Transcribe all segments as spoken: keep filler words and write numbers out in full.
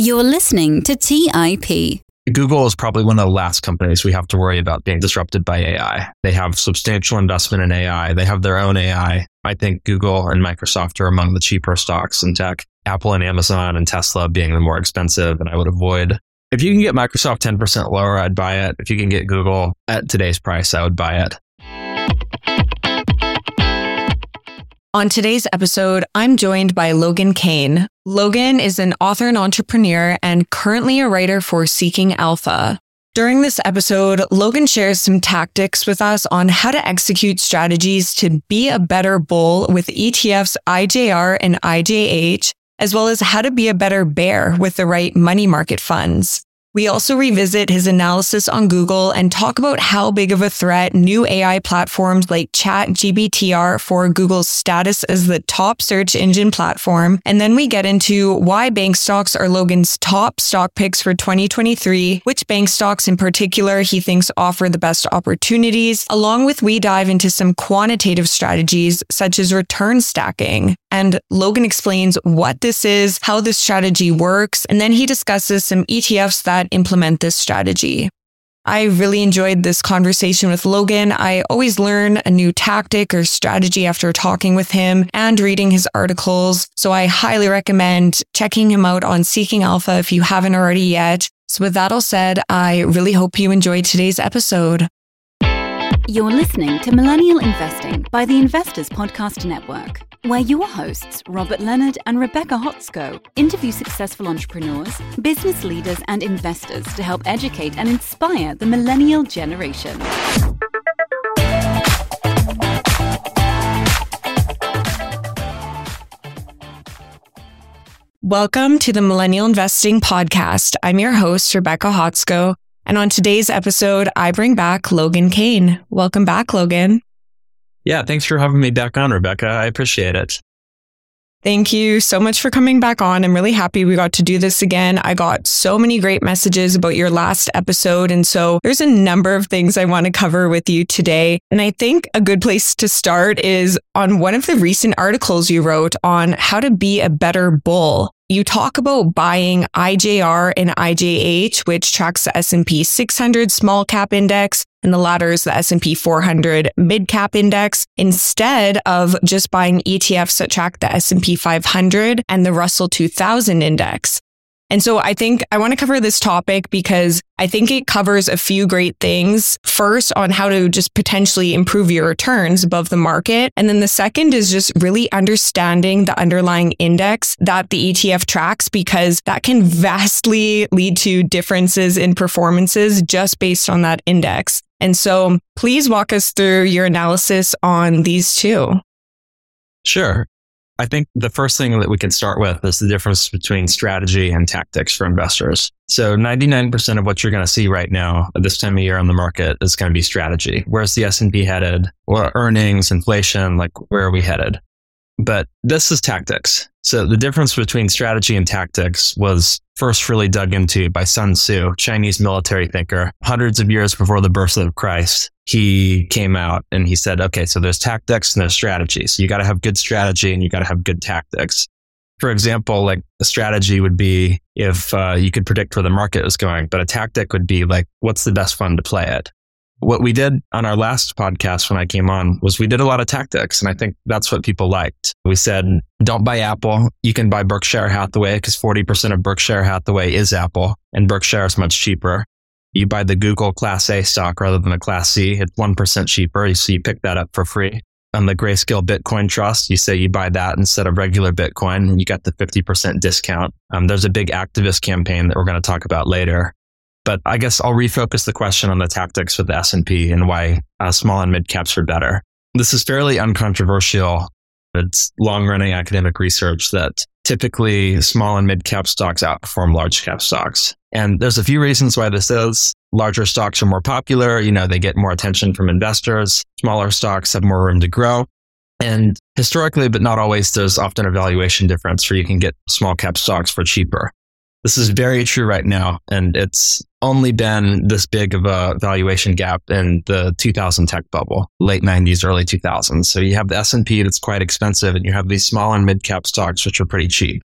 You're listening to T I P. Google is probably one of the last companies we have to worry about being disrupted by A I. They have substantial investment in A I. They have their own A I. I think Google and Microsoft are among the cheaper stocks in tech. Apple and Amazon and Tesla being the more expensive, and I would avoid. If you can get Microsoft ten percent lower, I'd buy it. If you can get Google at today's price, I would buy it. On today's episode, I'm joined by Logan Kane. Logan is an author and entrepreneur and currently a writer for Seeking Alpha. During this episode, Logan shares some tactics with us on how to execute strategies to be a better bull with E T Fs I J R and I J H, as well as how to be a better bear with the right money market funds. We also revisit his analysis on Google and talk about how big of a threat new A I platforms like ChatGPT are for Google's status as the top search engine platform. And then we get into why bank stocks are Logan's top stock picks for twenty twenty-three, which bank stocks in particular he thinks offer the best opportunities, along with we dive into some quantitative strategies such as return stacking. And Logan explains what this is, how this strategy works, and then he discusses some E T Fs that implement this strategy. I really enjoyed this conversation with Logan. I always learn a new tactic or strategy after talking with him and reading his articles. So I highly recommend checking him out on Seeking Alpha if you haven't already yet. So with that all said, I really hope you enjoyed today's episode. You're listening to Millennial Investing by the Investors Podcast Network, where your hosts, Robert Leonard and Rebecca Hotsko, interview successful entrepreneurs, business leaders, and investors to help educate and inspire the millennial generation. Welcome to the Millennial Investing Podcast. I'm your host, Rebecca Hotsko. And on today's episode, I bring back Logan Kane. Welcome back, Logan. Yeah, thanks for having me back on, Rebecca. I appreciate it. Thank you so much for coming back on. I'm really happy we got to do this again. I got so many great messages about your last episode. And so there's a number of things I want to cover with you today. And I think a good place to start is on one of the recent articles you wrote on how to be a better bull. You talk about buying I J R and I J H, which tracks the S and P six hundred small cap index, and the latter is the S and P four hundred mid cap index, instead of just buying E T Fs that track the S and P five hundred and the Russell two thousand index. And so I think I want to cover this topic because I think it covers a few great things. First, on how to just potentially improve your returns above the market. And then the second is just really understanding the underlying index that the E T F tracks, because that can vastly lead to differences in performances just based on that index. And so please walk us through your analysis on these two. Sure. I think the first thing that we can start with is the difference between strategy and tactics for investors. So ninety-nine percent of what you're going to see right now at this time of year on the market is going to be strategy. Where's the S and P headed? Or earnings, inflation, like where are we headed? But this is tactics. So the difference between strategy and tactics was first really dug into by Sun Tzu, Chinese military thinker, hundreds of years before the birth of Christ. He came out and he said, okay, so there's tactics and there's strategy. So you got to have good strategy and you got to have good tactics. For example, like a strategy would be if uh, you could predict where the market is going, but a tactic would be like, what's the best fund to play it? What we did on our last podcast when I came on was we did a lot of tactics. And I think that's what people liked. We said, don't buy Apple. You can buy Berkshire Hathaway because forty percent of Berkshire Hathaway is Apple and Berkshire is much cheaper. You buy the Google Class A stock rather than the Class C. It's one percent cheaper. So you pick that up for free. On the Grayscale Bitcoin Trust, you say you buy that instead of regular Bitcoin and you got the fifty percent discount. Um, there's a big activist campaign that we're going to talk about later. But I guess I'll refocus the question on the tactics with the S and P and why uh, small and mid caps are better. This is fairly uncontroversial. It's long-running academic research that typically small and mid cap stocks outperform large cap stocks. And there's a few reasons why this is. Larger stocks are more popular. You know, they get more attention from investors. Smaller stocks have more room to grow. And historically, but not always, there's often a valuation difference where you can get small cap stocks for cheaper. This is very true right now, and it's only been this big of a valuation gap in the two thousand tech bubble, late nineties, early two thousands. So you have the S and P that's quite expensive, and you have these small and mid-cap stocks, which are pretty cheap.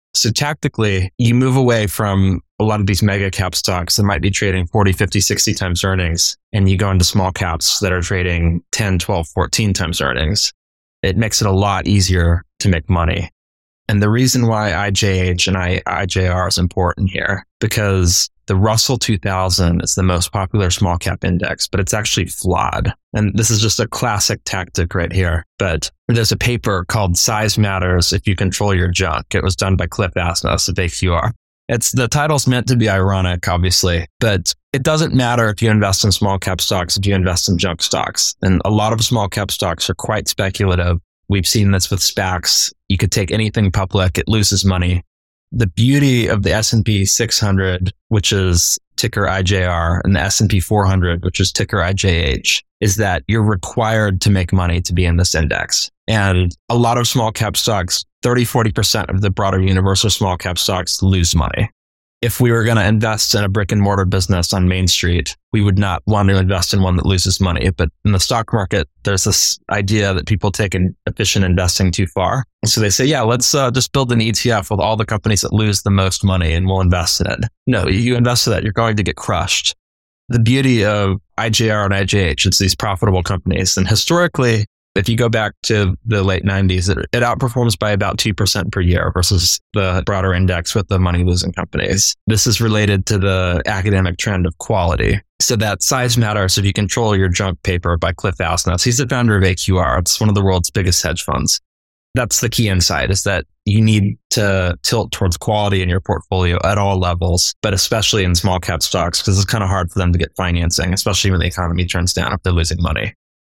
So tactically, you move away from a lot of these mega cap stocks that might be trading forty, fifty, sixty times earnings, and you go into small caps that are trading ten, twelve, fourteen times earnings. It makes it a lot easier to make money. And the reason why I J H and I, I J R is important here, because the Russell two thousand is the most popular small cap index, but it's actually flawed. And this is just a classic tactic right here. But there's a paper called Size Matters If You Control Your Junk. It was done by Cliff Asness of A Q R. It's the title's meant to be ironic, obviously, but it doesn't matter if you invest in small cap stocks, if you invest in junk stocks. And a lot of small cap stocks are quite speculative. We've seen this with SPACs. You could take anything public, it loses money. The beauty of the S and P six hundred, which is ticker I J R, and the S and P four hundred, which is ticker I J H, is that you're required to make money to be in this index. And a lot of small cap stocks, thirty, forty percent of the broader universe of small cap stocks lose money. If we were going to invest in a brick and mortar business on Main Street, we would not want to invest in one that loses money. But in the stock market, there's this idea that people take in efficient investing too far. So they say, yeah, let's uh, just build an E T F with all the companies that lose the most money and we'll invest in it. No, you invest in that, you're going to get crushed. The beauty of I J R and I J H, it's these profitable companies. And historically, if you go back to the late nineties, it, it outperforms by about two percent per year versus the broader index with the money-losing companies. This is related to the academic trend of quality. So that Size Matters If You Control Your Junk paper by Cliff Asness. He's the founder of A Q R. It's one of the world's biggest hedge funds. That's the key insight, is that you need to tilt towards quality in your portfolio at all levels, but especially in small cap stocks, because it's kind of hard for them to get financing, especially when the economy turns down if they're losing money.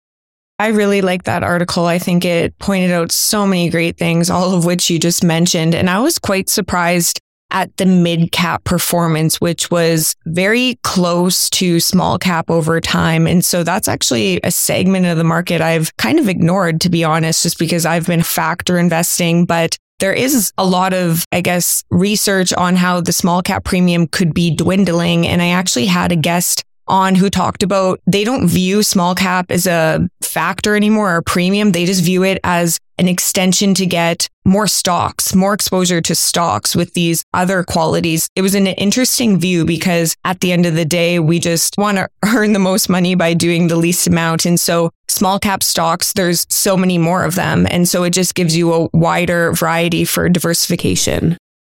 I really like that article. I think it pointed out so many great things, all of which you just mentioned. And I was quite surprised at the mid cap performance, which was very close to small cap over time. And so that's actually a segment of the market I've kind of ignored, to be honest, just because I've been factor investing. But there is a lot of, I guess, research on how the small cap premium could be dwindling. And I actually had a guest on who talked about they don't view small cap as a factor anymore or a premium. They just view it as an extension to get more stocks, more exposure to stocks with these other qualities. It was an interesting view because at the end of the day, we just want to earn the most money by doing the least amount. And so small cap stocks, there's so many more of them. And so it just gives you a wider variety for diversification.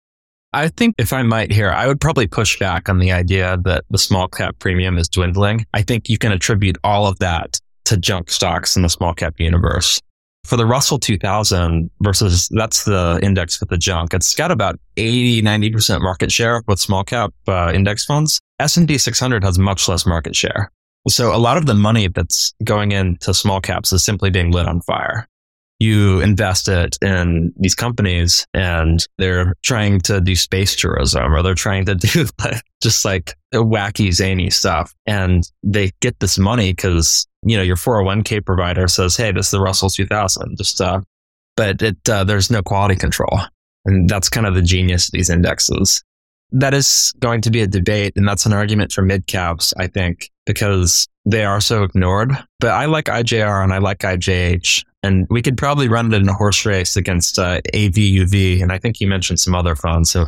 I think if I might here, I would probably push back on the idea that the small cap premium is dwindling. I think you can attribute all of that to junk stocks in the small cap universe. For the Russell two thousand versus, that's the index with the junk, it's got about eighty, ninety percent market share with small cap uh, index funds. S and P six hundred has much less market share. So a lot of the money that's going into small caps is simply being lit on fire. You invest it in these companies and they're trying to do space tourism, or they're trying to do like, just like wacky, zany stuff. And they get this money because, you know, your four oh one k provider says, hey, this is the Russell two thousand. Just, uh, but it, uh, there's no quality control. And that's kind of the genius of these indexes. That is going to be a debate. And that's an argument for mid caps, I think, because they are so ignored. But I like I J R and I like I J H. And we could probably run it in a horse race against uh, A V U V. And I think you mentioned some other funds. So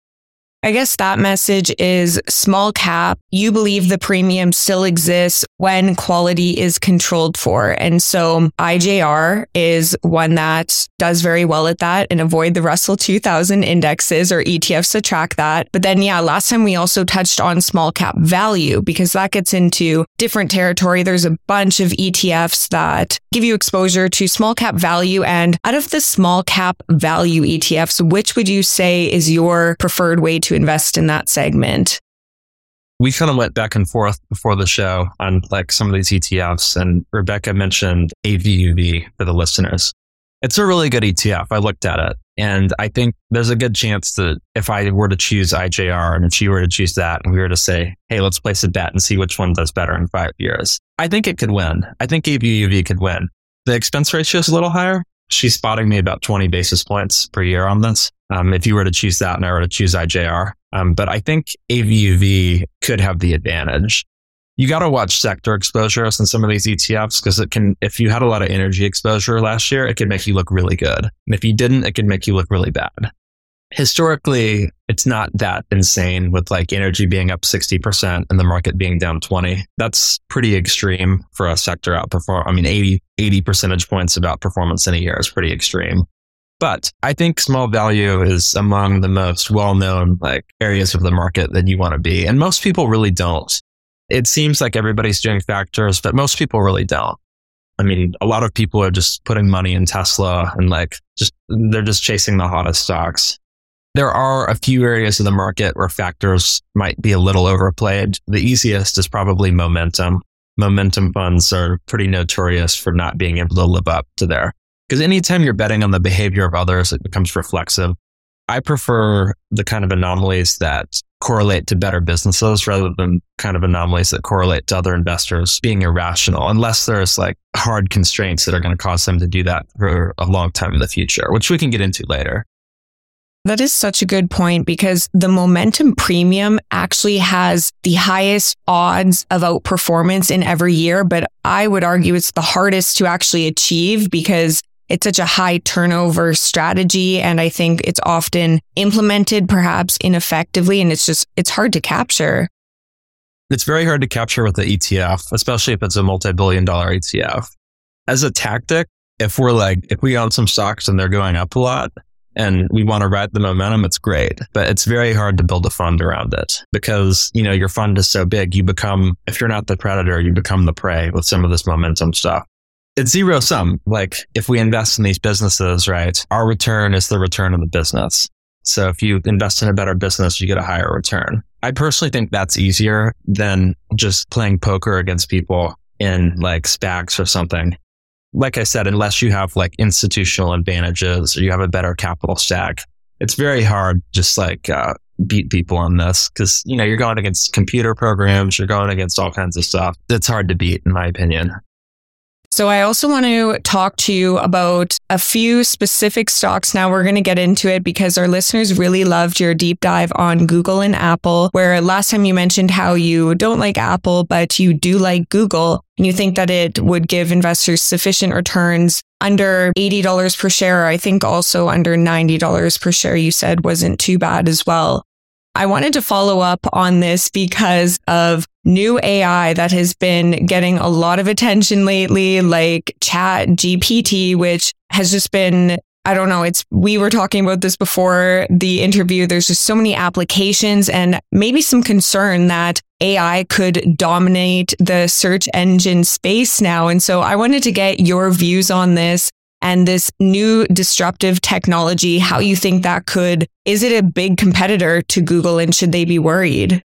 I guess that message is small cap. You believe the premium still exists when quality is controlled for. And so I J R is one that does very well at that, and avoid the Russell two thousand indexes or E T Fs to track that. But then, yeah, last time we also touched on small cap value, because that gets into different territory. There's a bunch of E T Fs that give you exposure to small cap value. And out of the small cap value E T Fs, which would you say is your preferred way to to invest in that segment? We kind of went back and forth before the show on like some of these E T Fs, and Rebecca mentioned A V U V for the listeners. It's a really good E T F. I looked at it, and I think there's a good chance that if I were to choose I J R and if she were to choose that, and we were to say, hey, let's place a bet and see which one does better in five years, I think it could win. I think A V U V could win. The expense ratio is a little higher. She's spotting me about twenty basis points per year on this. Um, if you were to choose that and I were to choose I J R. Um, but I think A V U V could have the advantage. You got to watch sector exposures in some of these E T Fs, because it can, if you had a lot of energy exposure last year, it could make you look really good. And if you didn't, it could make you look really bad. historically, it's not that insane with like energy being up sixty percent and the market being down twenty. That's pretty extreme for a sector outperform. I mean, eighty, eighty percentage points of outperformance in a year is pretty extreme. But I think small value is among the most well-known like areas of the market that you want to be. And most people really don't. It seems like everybody's doing factors, but most people really don't. I mean, a lot of people are just putting money in Tesla and like just, they're just chasing the hottest stocks. There are a few areas of the market where factors might be a little overplayed. The easiest is probably momentum. Momentum funds are pretty notorious for not being able to live up to their, because anytime you're betting on the behavior of others, it becomes reflexive. I prefer the kind of anomalies that correlate to better businesses rather than kind of anomalies that correlate to other investors being irrational, unless there's like hard constraints that are going to cause them to do that for a long time in the future, which we can get into later. That is such a good point because the momentum premium actually has the highest odds of outperformance in every year, but I would argue it's the hardest to actually achieve because it's such a high turnover strategy. And I think it's often implemented perhaps ineffectively and it's just, it's hard to capture. It's very hard to capture with the E T F, especially if it's a multi-billion dollar E T F. As a tactic, if we're like, if we own some stocks and they're going up a lot, and we want to ride the momentum, it's great. But it's very hard to build a fund around it because, you know, your fund is so big, you become, if you're not the predator, you become the prey with some of this momentum stuff. It's zero sum. Like if we invest in these businesses, right, our return is the return of the business. So if you invest in a better business, you get a higher return. I personally think that's easier than just playing poker against people in like SPACs or something. Like I said, unless you have like institutional advantages or you have a better capital stack, it's very hard just like uh, beat people on this because, you know, you're going against computer programs, you're going against all kinds of stuff. It's hard to beat, in my opinion. So I also want to talk to you about a few specific stocks. Now we're going to get into it because our listeners really loved your deep dive on Google and Apple, where last time you mentioned how you don't like Apple, but you do like Google. And you think that it would give investors sufficient returns under eighty dollars per share. I think also under ninety dollars per share, you said wasn't too bad as well. I wanted to follow up on this because of new A I that has been getting a lot of attention lately, like Chat G P T, which has just been, I don't know, it's, we were talking about this before the interview. There's just so many applications and maybe some concern that A I could dominate the search engine space now. And so I wanted to get your views on this and this new disruptive technology, how you think that could, is it a big competitor to Google and should they be worried?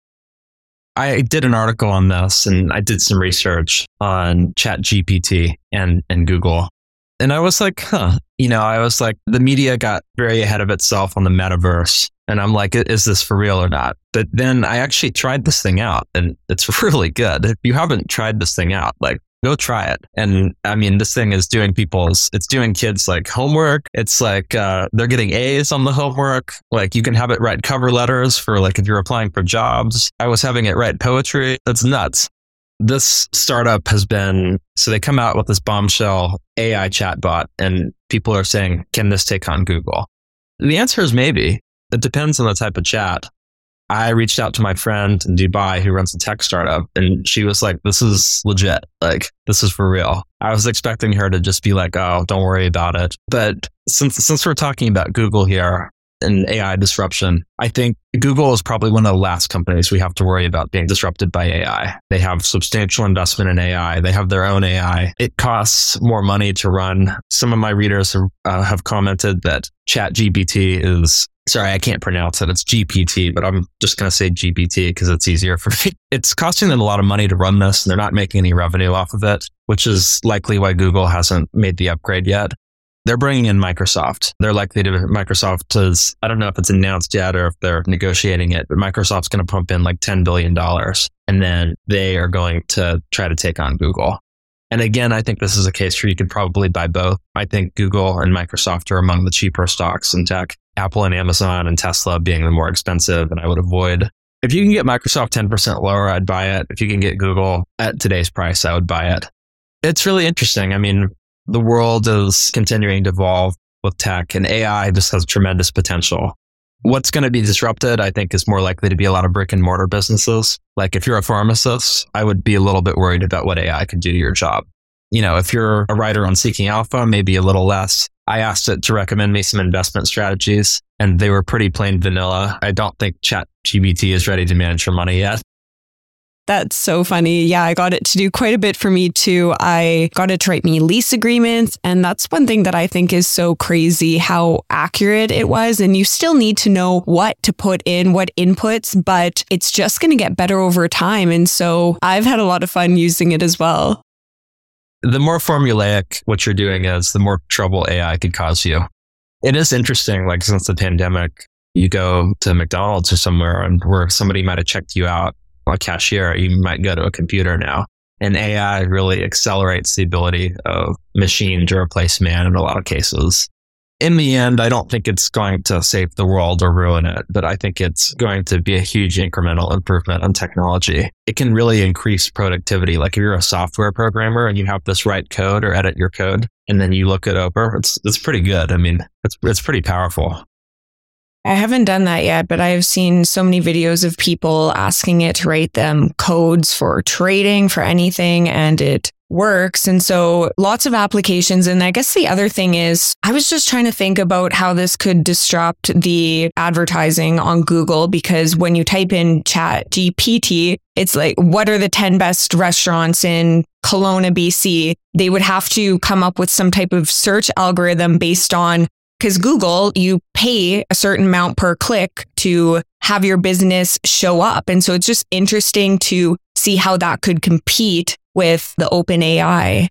I did an article on this and I did some research on Chat G P T and, and Google. And I was like, huh, you know, I was like, the media got very ahead of itself on the metaverse. And I'm like, is this for real or not? But then I actually tried this thing out and it's really good. If you haven't tried this thing out, like, go try it. And I mean, this thing is doing people's, it's doing kids like homework. It's like, uh, they're getting A's on the homework. Like you can have it write cover letters for like, if you're applying for jobs. I was having it write poetry. That's nuts. This startup has been, so they come out with this bombshell A I chatbot and people are saying, can this take on Google? The answer is maybe. It depends on the type of chat. I reached out to my friend in Dubai who runs a tech startup and she was like, this is legit. Like, this is for real. I was expecting her to just be like, oh, don't worry about it. But since, since we're talking about Google here and A I disruption, I think Google is probably one of the last companies we have to worry about being disrupted by A I. They have substantial investment in A I. They have their own A I. It costs more money to run. Some of my readers have, uh, have commented that Chat G P T is, sorry, I can't pronounce it. It's G P T, but I'm just going to say G P T because it's easier for me. It's costing them a lot of money to run this and they're not making any revenue off of it, which is likely why Google hasn't made the upgrade yet. They're bringing in Microsoft. They're likely to, Microsoft is, I don't know if it's announced yet or if they're negotiating it, but Microsoft's going to pump in like ten billion dollars and then they are going to try to take on Google. And again, I think this is a case where you could probably buy both. I think Google and Microsoft are among the cheaper stocks in tech. Apple and Amazon and Tesla being the more expensive, and I would avoid. If you can get Microsoft ten percent lower, I'd buy it. If you can get Google at today's price, I would buy it. It's really interesting. I mean, the world is continuing to evolve with tech and A I just has tremendous potential. What's going to be disrupted, I think, is more likely to be a lot of brick and mortar businesses. Like if you're a pharmacist, I would be a little bit worried about what A I could do to your job. You know, if you're a writer on Seeking Alpha, maybe a little less. I asked it to recommend me some investment strategies, and they were pretty plain vanilla. I don't think ChatGPT is ready to manage your money yet. That's so funny. Yeah, I got it to do quite a bit for me too. I got it to write me lease agreements. And that's one thing that I think is so crazy, how accurate it was. And you still need to know what to put in, what inputs, but it's just going to get better over time. And so I've had a lot of fun using it as well. The more formulaic what you're doing is, the more trouble A I could cause you. It is interesting, like since the pandemic, you go to McDonald's or somewhere and where somebody might have checked you out, a cashier, you might go to a computer now. And A I really accelerates the ability of machine to replace man in a lot of cases. In the end, I don't think it's going to save the world or ruin it, but I think it's going to be a huge incremental improvement on technology. It can really increase productivity. Like if you're a software programmer and you have this write code or edit your code, and then you look it over, it's it's pretty good. I mean, it's it's pretty powerful. I haven't done that yet, but I've seen so many videos of people asking it to write them codes for trading, for anything, and it works. And so lots of applications. And I guess the other thing is, I was just trying to think about how this could disrupt the advertising on Google, because when you type in ChatGPT, it's like, what are the ten best restaurants in Kelowna, B C? They would have to come up with some type of search algorithm based on, because Google, you pay a certain amount per click to have your business show up. And so it's just interesting to see how that could compete with the OpenAI.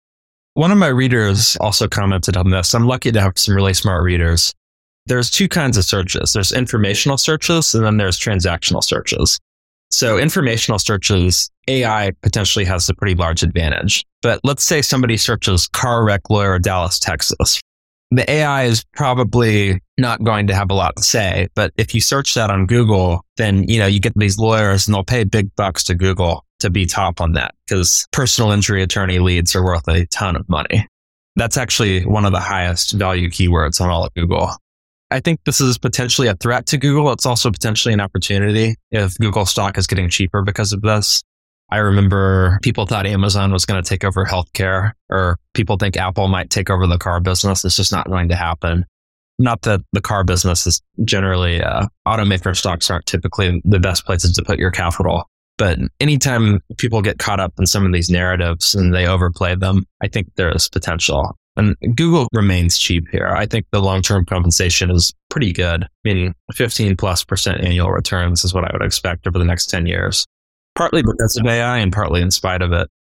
One of my readers also commented on this. I'm lucky to have some really smart readers. There's two kinds of searches. There's informational searches, and then there's transactional searches. So informational searches, A I potentially has a pretty large advantage. But let's say somebody searches car wreck lawyer, Dallas, Texas. The A I is probably not going to have a lot to say, but if you search that on Google, then, you know, you get these lawyers and they'll pay big bucks to Google to be top on that, because personal injury attorney leads are worth a ton of money. That's actually one of the highest value keywords on all of Google. I think this is potentially a threat to Google. It's also potentially an opportunity if Google stock is getting cheaper because of this. I remember people thought Amazon was going to take over healthcare, or people think Apple might take over the car business. It's just not going to happen. Not that the car business is generally, uh, automaker stocks aren't typically the best places to put your capital. But anytime people get caught up in some of these narratives and they overplay them, I think there's potential. And Google remains cheap here. I think the long-term compensation is pretty good. Meaning fifteen plus percent annual returns is what I would expect over the next ten years. Partly because of A I and partly in spite of it.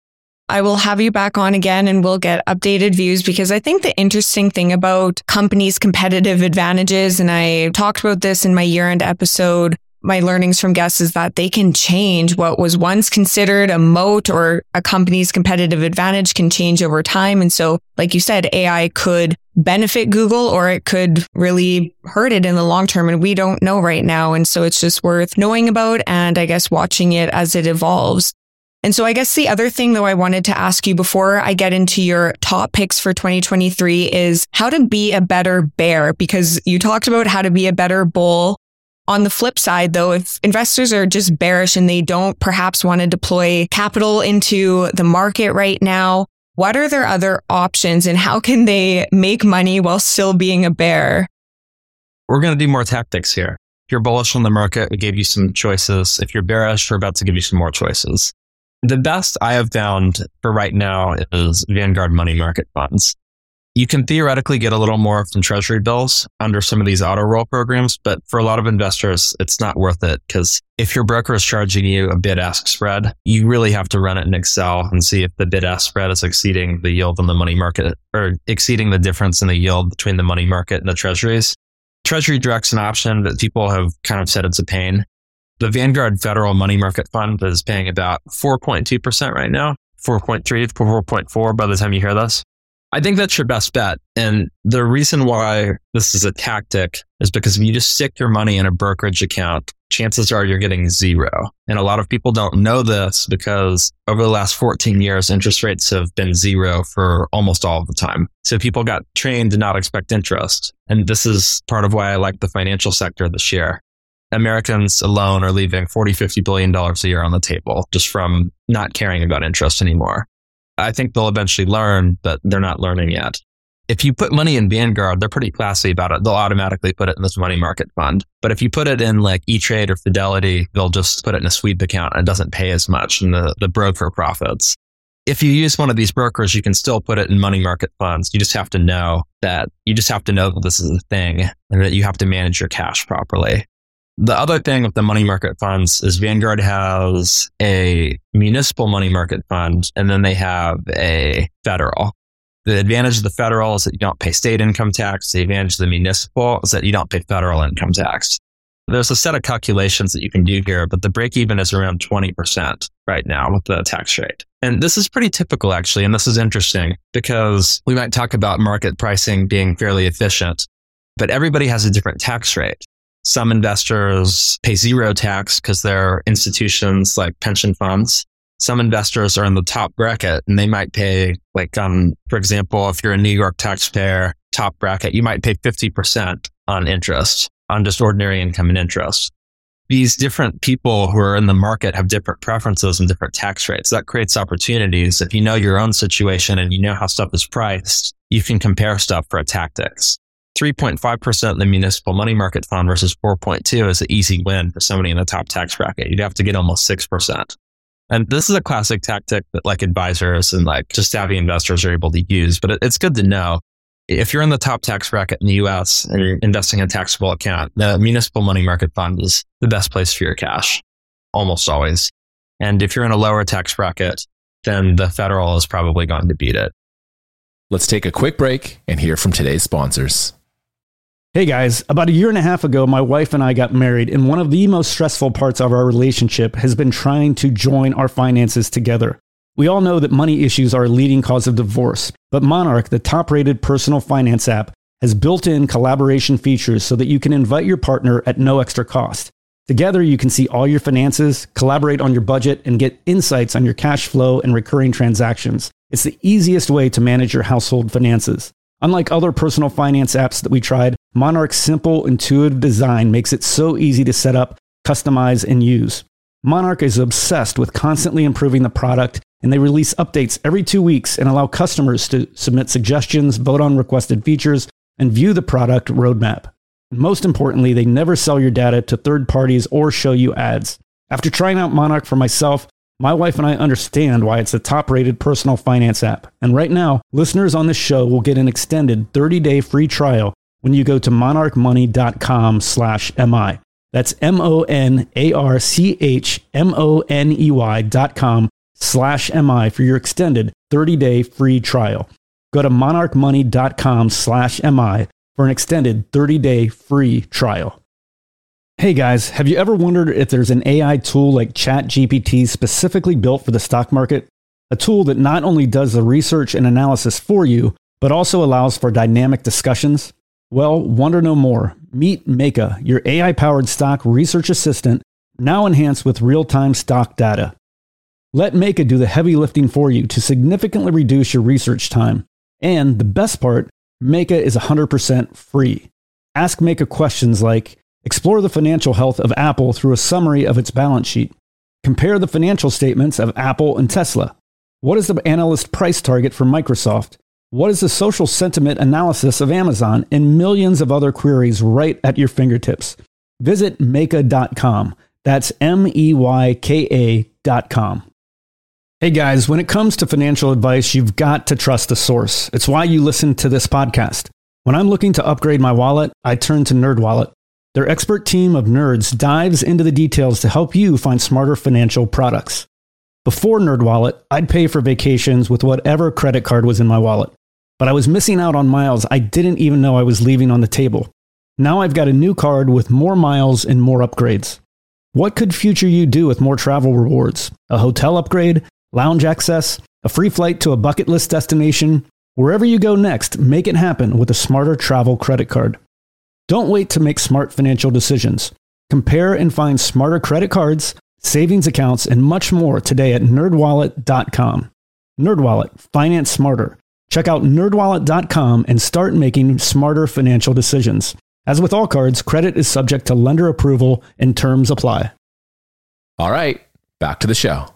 I will have you back on again and we'll get updated views, because I think the interesting thing about companies' competitive advantages, and I talked about this in my year-end episode, my learnings from guests, is that they can change what was once considered a moat or a company's competitive advantage can change over time. And so, like you said, A I could benefit Google or it could really hurt it in the long term. And we don't know right now. And so it's just worth knowing about and I guess watching it as it evolves. And so I guess the other thing, though, I wanted to ask you before I get into your top picks for twenty twenty-three is how to be a better bear, because you talked about how to be a better bull. On the flip side, though, if investors are just bearish and they don't perhaps want to deploy capital into the market right now, what are their other options and how can they make money while still being a bear? We're going to do more tactics here. If you're bullish on the market, we gave you some choices. If you're bearish, we're about to give you some more choices. The best I have found for right now is Vanguard money market funds. You can theoretically get a little more from treasury bills under some of these auto roll programs, but for a lot of investors, it's not worth it, because if your broker is charging you a bid-ask spread, you really have to run it in Excel and see if the bid-ask spread is exceeding the yield on the money market, or exceeding the difference in the yield between the money market and the treasuries. Treasury Direct's an option, but people have kind of said it's a pain. The Vanguard Federal Money Market Fund is paying about four point two percent right now, four point three, four point four by the time you hear this. I think that's your best bet. And the reason why this is a tactic is because if you just stick your money in a brokerage account chances are you're getting zero. And a lot of people don't know this because over the last fourteen years, interest rates have been zero for almost all of the time. So people got trained to not expect interest. And this is part of why I like the financial sector this year. Americans alone are leaving forty, fifty billion dollars a year on the table just from not caring about interest anymore. I think they'll eventually learn, but they're not learning yet. If you put money in Vanguard, they're pretty classy about it. They'll automatically put it in this money market fund. But if you put it in like E-Trade or Fidelity, they'll just put it in a sweep account and it doesn't pay as much and the, the broker profits. If you use one of these brokers, you can still put it in money market funds. You just have to know that you just have to know that this is a thing and that you have to manage your cash properly. The other thing with the money market funds is Vanguard has a municipal money market fund and then they have a federal. The advantage of the federal is that you don't pay state income tax. The advantage of the municipal is that you don't pay federal income tax. There's a set of calculations that you can do here, but the break even is around twenty percent right now with the tax rate. And this is pretty typical actually. And this is interesting because we might talk about market pricing being fairly efficient, but everybody has a different tax rate. Some investors pay zero tax because they're institutions like pension funds. Some investors are in the top bracket and they might pay like, um, for example, if you're a New York taxpayer, top bracket, you might pay fifty percent on interest, on just ordinary income and interest. These different people who are in the market have different preferences and different tax rates. That creates opportunities. If you know your own situation and you know how stuff is priced, you can compare stuff for tactics. three point five percent in the municipal money market fund versus four point two is an easy win for somebody in the top tax bracket. You'd have to get almost six percent. And this is a classic tactic that like advisors and like just savvy investors are able to use, but it's good to know. If you're in the top tax bracket in the U S and you're investing in a taxable account, the municipal money market fund is the best place for your cash, almost always. And if you're in a lower tax bracket, then the federal is probably going to beat it. Let's take a quick break and hear from today's sponsors. Hey guys, about a year and a half ago, my wife and I got married, and one of the most stressful parts of our relationship has been trying to join our finances together. We all know that money issues are a leading cause of divorce, but Monarch, the top-rated personal finance app, has built-in collaboration features so that you can invite your partner at no extra cost. Together, you can see all your finances, collaborate on your budget, and get insights on your cash flow and recurring transactions. It's the easiest way to manage your household finances. Unlike other personal finance apps that we tried, Monarch's simple, intuitive design makes it so easy to set up, customize, and use. Monarch is obsessed with constantly improving the product, and they release updates every two weeks and allow customers to submit suggestions, vote on requested features, and view the product roadmap. And most importantly, they never sell your data to third parties or show you ads. After trying out Monarch for myself, my wife and I understand why it's the top-rated personal finance app. And right now, listeners on this show will get an extended thirty-day free trial when you go to monarchmoney.com slash MI. That's M-O-N-A-R-C-H-M-O-N-E-Y dot com slash M-I for your extended thirty-day free trial. Go to monarchmoney.com slash MI for an extended thirty-day free trial. Hey guys, have you ever wondered if there's an A I tool like ChatGPT specifically built for the stock market? A tool that not only does the research and analysis for you, but also allows for dynamic discussions? Well, wonder no more. Meet Meka, your A I-powered stock research assistant, now enhanced with real-time stock data. Let Meka do the heavy lifting for you to significantly reduce your research time. And the best part, Meka is one hundred percent free. Ask Meka questions like, explore the financial health of Apple through a summary of its balance sheet. Compare the financial statements of Apple and Tesla. What is the analyst price target for Microsoft? What is the social sentiment analysis of Amazon? And millions of other queries right at your fingertips. Visit Meka dot com. That's M E Y K A dot com. Hey guys, when it comes to financial advice, you've got to trust the source. It's why you listen to this podcast. When I'm looking to upgrade my wallet, I turn to NerdWallet. Their expert team of nerds dives into the details to help you find smarter financial products. Before NerdWallet, I'd pay for vacations with whatever credit card was in my wallet. But I was missing out on miles I didn't even know I was leaving on the table. Now I've got a new card with more miles and more upgrades. What could future you do with more travel rewards? A hotel upgrade? Lounge access? A free flight to a bucket list destination? Wherever you go next, make it happen with a smarter travel credit card. Don't wait to make smart financial decisions. Compare and find smarter credit cards, savings accounts, and much more today at nerd wallet dot com. NerdWallet, finance smarter. Check out nerd wallet dot com and start making smarter financial decisions. As with all cards, credit is subject to lender approval and terms apply. All right, back to the show.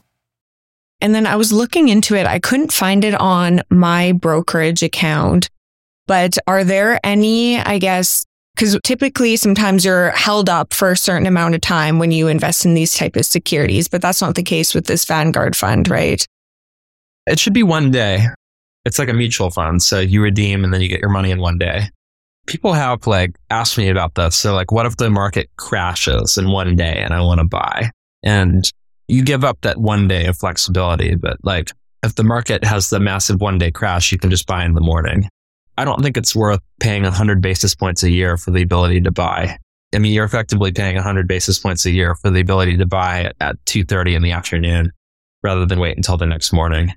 And then I was looking into it. I couldn't find it on my brokerage account. But are there any, I guess, because typically sometimes you're held up for a certain amount of time when you invest in these type of securities, but that's not the case with this Vanguard fund, right? It should be one day. It's like a mutual fund. So you redeem and then you get your money in one day. People have like asked me about this. So like, what if the market crashes in one day and I want to buy? And you give up that one day of flexibility. But like, if the market has the massive one day crash, you can just buy in the morning. I don't think it's worth paying one hundred basis points a year for the ability to buy. I mean, you're effectively paying one hundred basis points a year for the ability to buy at two thirty in the afternoon rather than wait until the next morning.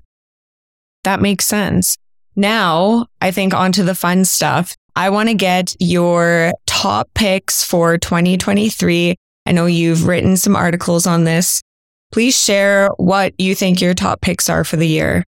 That makes sense. Now, I think onto the fun stuff. I want to get your top picks for twenty twenty-three. I know you've written some articles on this. Please share what you think your top picks are for the year.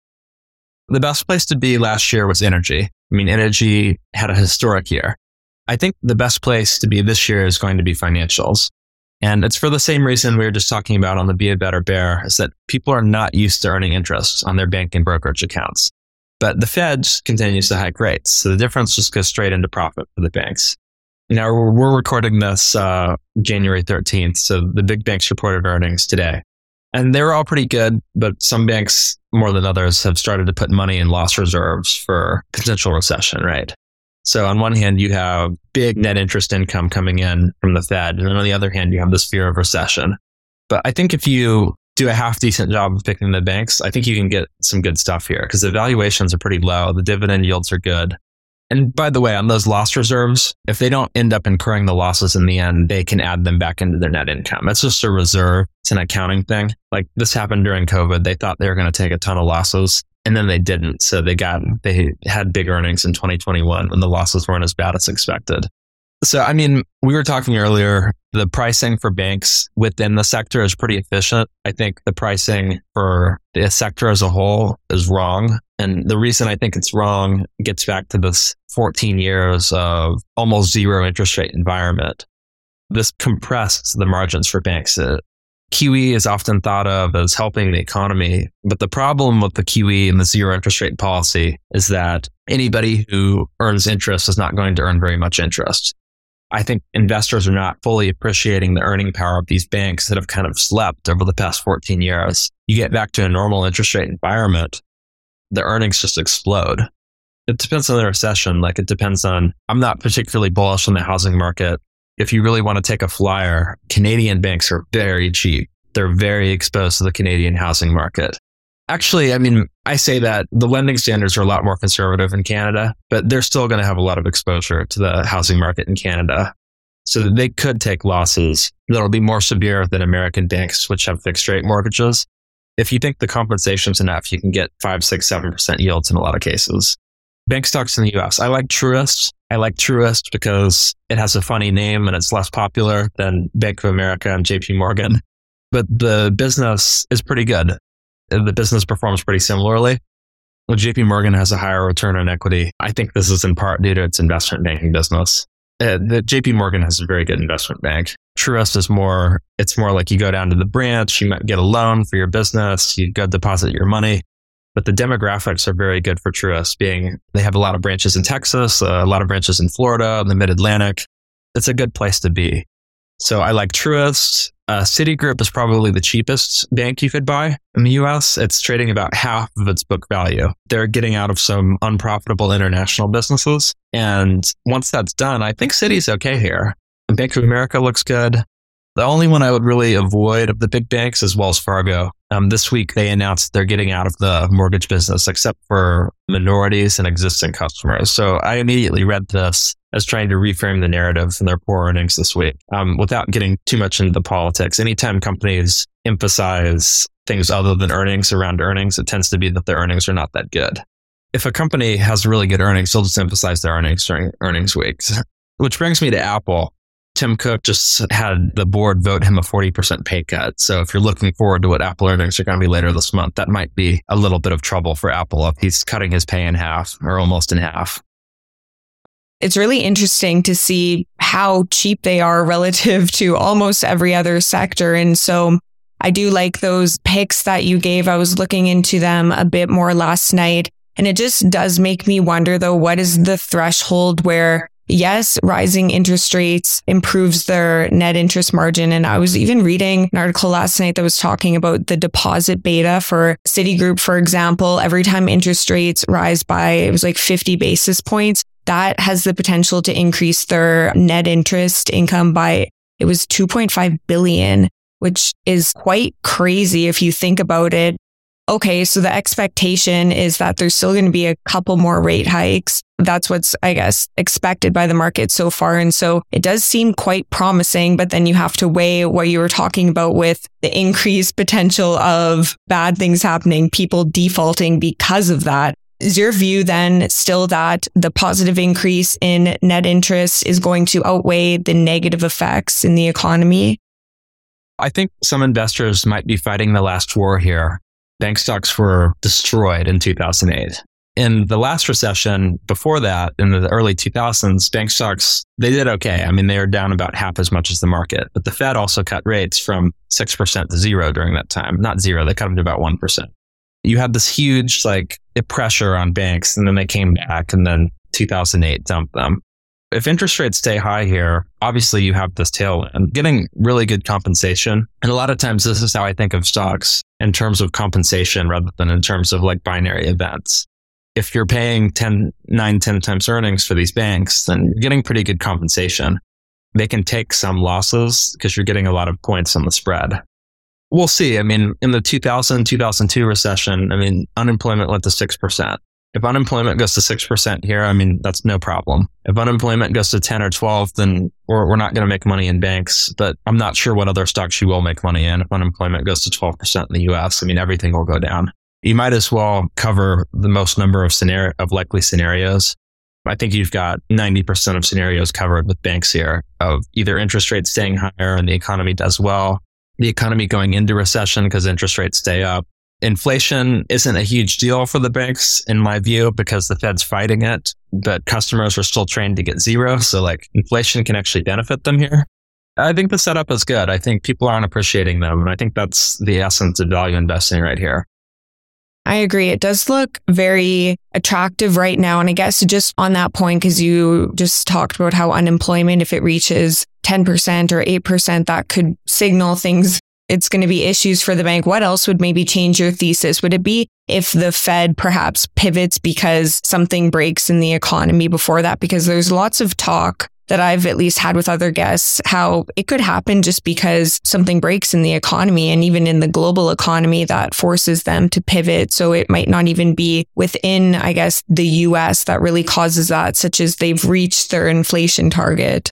The best place to be last year was energy. I mean, energy had a historic year. I think the best place to be this year is going to be financials. And it's for the same reason we were just talking about on the Be a Better Bear, is that people are not used to earning interest on their bank and brokerage accounts. But the Fed continues to hike rates. So the difference just goes straight into profit for the banks. Now, we're, we're recording this uh, January thirteenth. So the big banks reported earnings today. And they were all pretty good, but some banks, more than others, have started to put money in loss reserves for potential recession, right? So on one hand, you have big net interest income coming in from the Fed. And then on the other hand, you have this fear of recession. But I think if you do a half decent job of picking the banks, I think you can get some good stuff here because the valuations are pretty low. The dividend yields are good. And by the way, on those loss reserves, if they don't end up incurring the losses in the end, they can add them back into their net income. It's just a reserve. It's an accounting thing. Like this happened during COVID. They thought they were going to take a ton of losses and then they didn't. So they got, they had big earnings in twenty twenty-one when the losses weren't as bad as expected. So, I mean, we were talking earlier, the pricing for banks within the sector is pretty efficient. I think the pricing for the sector as a whole is wrong. And the reason I think it's wrong gets back to this fourteen years of almost zero interest rate environment. This compressed the margins for banks. Uh, Q E is often thought of as helping the economy. But the problem with the Q E and the zero interest rate policy is that anybody who earns interest is not going to earn very much interest. I think investors are not fully appreciating the earning power of these banks that have kind of slept over the past fourteen years. You get back to a normal interest rate environment, the earnings just explode. It depends on the recession. Like it depends on, I'm not particularly bullish on the housing market. If you really want to take a flyer, Canadian banks are very cheap. They're very exposed to the Canadian housing market. Actually, I mean, I say that the lending standards are a lot more conservative in Canada, but they're still going to have a lot of exposure to the housing market in Canada. So that they could take losses that'll be more severe than American banks, which have fixed rate mortgages. If you think the compensation's enough, you can get five, six, seven percent yields in a lot of cases. Bank stocks in the U S. I like Truist. I like Truist because it has a funny name and it's less popular than Bank of America and J P Morgan. But the business is pretty good. The business performs pretty similarly. Well, J P Morgan has a higher return on equity. I think this is in part due to its investment banking business. Uh, the J P Morgan has a very good investment bank. Truist is more, it's more like you go down to the branch, you might get a loan for your business, you go deposit your money. But the demographics are very good for Truist, being they have a lot of branches in Texas, uh, a lot of branches in Florida, in the mid-Atlantic. It's a good place to be. So I like Truist. Uh, Citigroup is probably the cheapest bank you could buy in the U S. It's trading about half of its book value. They're getting out of some unprofitable international businesses. And once that's done, I think Citi's okay here. And Bank of America looks good. The only one I would really avoid of the big banks is Wells Fargo. Um, this week, they announced they're getting out of the mortgage business, except for minorities and existing customers. So I immediately read this as trying to reframe the narrative in their poor earnings this week. Um, without getting too much into the politics, anytime companies emphasize things other than earnings around earnings, it tends to be that their earnings are not that good. If a company has really good earnings, they'll just emphasize their earnings during earnings weeks. Which brings me to Apple. Tim Cook just had the board vote him a forty percent pay cut. So if you're looking forward to what Apple earnings are going to be later this month, that might be a little bit of trouble for Apple if he's cutting his pay in half or almost in half. It's really interesting to see how cheap they are relative to almost every other sector. And so I do like those picks that you gave. I was looking into them a bit more last night, and it just does make me wonder, though, what is the threshold where, yes, rising interest rates improves their net interest margin. And I was even reading an article last night that was talking about the deposit beta for Citigroup, for example. Every time interest rates rise by, it was like fifty basis points, that has the potential to increase their net interest income by, it was two point five billion, which is quite crazy if you think about it. Okay, so the expectation is that there's still going to be a couple more rate hikes. That's what's, I guess, expected by the market so far. And so it does seem quite promising, but then you have to weigh what you were talking about with the increased potential of bad things happening, people defaulting because of that. Is your view then still that the positive increase in net interest is going to outweigh the negative effects in the economy? I think some investors might be fighting the last war here. Bank stocks were destroyed in two thousand eight. In the last recession before that, in the early two thousands, bank stocks, they did okay. I mean, they were down about half as much as the market. But the Fed also cut rates from six percent to zero during that time. Not zero, they cut them to about one percent. You had this huge like pressure on banks, and then they came back, and then two thousand eight dumped them. If interest rates stay high here, obviously you have this tailwind, getting really good compensation. And a lot of times this is how I think of stocks, in terms of compensation rather than in terms of like binary events. If you're paying ten, nine, ten times earnings for these banks, then you're getting pretty good compensation. They can take some losses because you're getting a lot of points on the spread. We'll see. I mean, in the two thousand, two thousand two recession, I mean, unemployment went to six percent. If unemployment goes to six percent here, I mean, that's no problem. If unemployment goes to ten or twelve, then we're, we're not going to make money in banks, but I'm not sure what other stocks you will make money in. If unemployment goes to twelve percent in the U S, I mean, everything will go down. You might as well cover the most number of scenario of likely scenarios. I think you've got ninety percent of scenarios covered with banks here, of either interest rates staying higher and the economy does well, the economy going into recession because interest rates stay up. Inflation isn't a huge deal for the banks, in my view, because the Fed's fighting it, but customers are still trained to get zero. So like inflation can actually benefit them here. I think the setup is good. I think people aren't appreciating them. And I think that's the essence of value investing right here. I agree. It does look very attractive right now. And I guess just on that point, because you just talked about how unemployment, if it reaches ten percent or eight percent, that could signal things. It's going to be issues for the bank. What else would maybe change your thesis? Would it be if the Fed perhaps pivots because something breaks in the economy before that? Because there's lots of talk that I've at least had with other guests, how it could happen just because something breaks in the economy and even in the global economy that forces them to pivot. So it might not even be within, I guess, the U S that really causes that, such as they've reached their inflation target.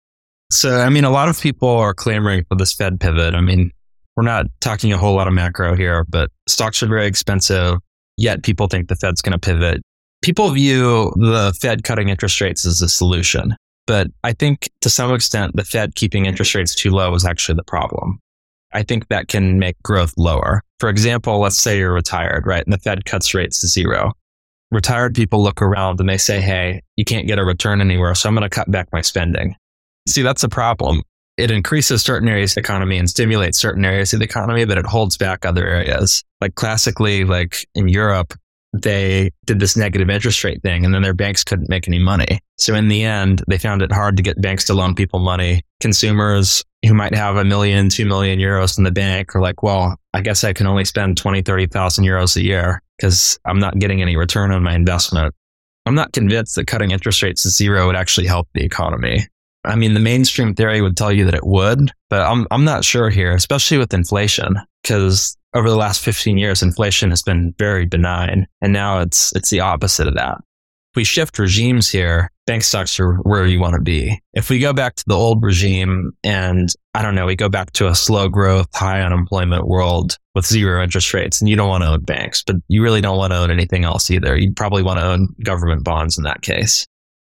So, I mean, a lot of people are clamoring for this Fed pivot. I mean, we're not talking a whole lot of macro here, but stocks are very expensive, yet people think the Fed's going to pivot. People view the Fed cutting interest rates as a solution. But I think to some extent, the Fed keeping interest rates too low is actually the problem. I think that can make growth lower. For example, let's say you're retired, right? And the Fed cuts rates to zero. Retired people look around and they say, hey, you can't get a return anywhere, so I'm going to cut back my spending. See, that's a problem. It increases certain areas of the economy and stimulates certain areas of the economy, but it holds back other areas. Like classically, like in Europe, they did this negative interest rate thing and then their banks couldn't make any money. So in the end, they found it hard to get banks to loan people money. Consumers who might have a million, two million euros in the bank are like, well, I guess I can only spend twenty, thirty thousand euros a year because I'm not getting any return on my investment. I'm not convinced that cutting interest rates to zero would actually help the economy. I mean, the mainstream theory would tell you that it would, but I'm I'm not sure here, especially with inflation, because over the last fifteen years, inflation has been very benign, and now it's it's the opposite of that. If we shift regimes here, bank stocks are where you want to be. If we go back to the old regime and, I don't know, we go back to a slow growth, high unemployment world with zero interest rates, and you don't want to own banks, but you really don't want to own anything else either. You'd probably want to own government bonds in that case.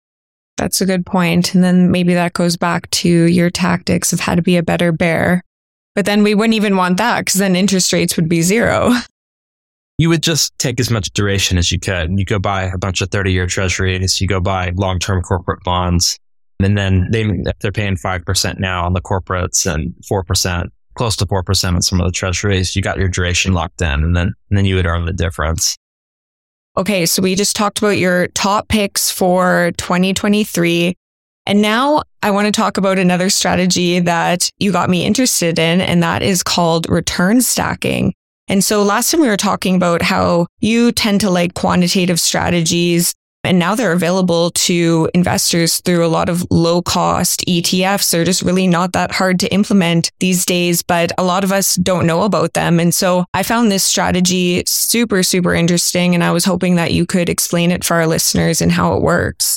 That's a good point. And then maybe that goes back to your tactics of how to be a better bear. But then we wouldn't even want that because then interest rates would be zero. You would just take as much duration as you could. You go buy a bunch of thirty-year treasuries. You go buy long-term corporate bonds. And then they, they're paying five percent now on the corporates and four percent, close to four percent on some of the treasuries. You got your duration locked in, and then, and then you would earn the difference. Okay, so we just talked about your top picks for twenty twenty-three. And now I want to talk about another strategy that you got me interested in, and that is called return stacking. And so last time we were talking about how you tend to like quantitative strategies, and now they're available to investors through a lot of low-cost E T Fs. They're just really not that hard to implement these days, but a lot of us don't know about them. And so I found this strategy super, super interesting, and I was hoping that you could explain it for our listeners and how it works.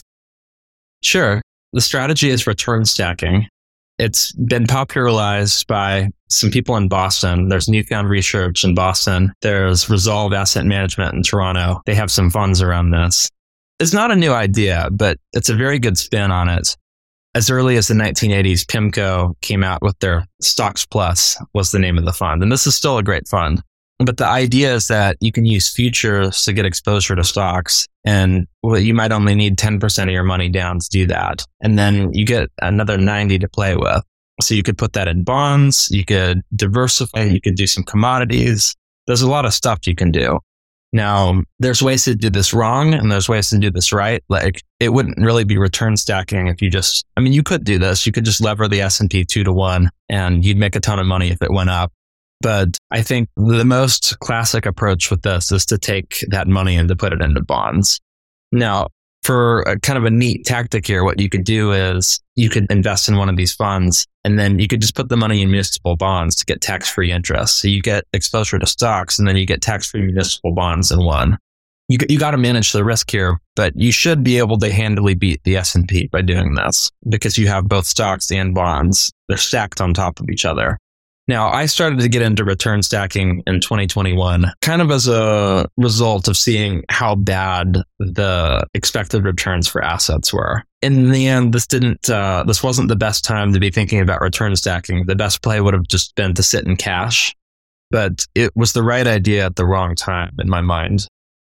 Sure. The strategy is return stacking. It's been popularized by some people in Boston. There's Newfound Research in Boston. There's Resolve Asset Management in Toronto. They have some funds around this. It's not a new idea, but it's a very good spin on it. As early as the nineteen eighties, PIMCO came out with their Stocks Plus was the name of the fund. And this is still a great fund. But the idea is that you can use futures to get exposure to stocks. And well, you might only need ten percent of your money down to do that. And then you get another ninety to play with. So you could put that in bonds. You could diversify. You could do some commodities. There's a lot of stuff you can do. Now, there's ways to do this wrong and there's ways to do this right. Like, it wouldn't really be return stacking if you just, I mean, you could do this. You could just lever the S and P two to one and you'd make a ton of money if it went up. But I think the most classic approach with this is to take that money and to put it into bonds. Now, for a kind of a neat tactic here, what you could do is you could invest in one of these funds and then you could just put the money in municipal bonds to get tax-free interest. So you get exposure to stocks and then you get tax-free municipal bonds in one. You, you got to manage the risk here, but you should be able to handily beat the S and P by doing this because you have both stocks and bonds. They're stacked on top of each other. Now, I started to get into return stacking in twenty twenty-one, kind of as a result of seeing how bad the expected returns for assets were. In the end, this didn't, uh, this wasn't the best time to be thinking about return stacking. The best play would have just been to sit in cash, but it was the right idea at the wrong time in my mind.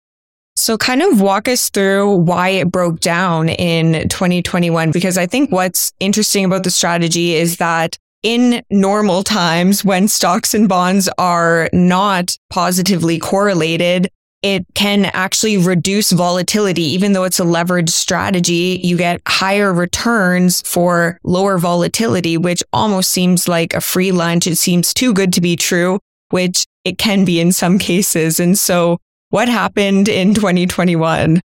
So kind of walk us through why it broke down in twenty twenty-one, because I think what's interesting about the strategy is that in normal times, when stocks and bonds are not positively correlated, it can actually reduce volatility. Even though it's a leveraged strategy, you get higher returns for lower volatility, which almost seems like a free lunch. It seems too good to be true, which it can be in some cases. And so what happened in twenty twenty-one?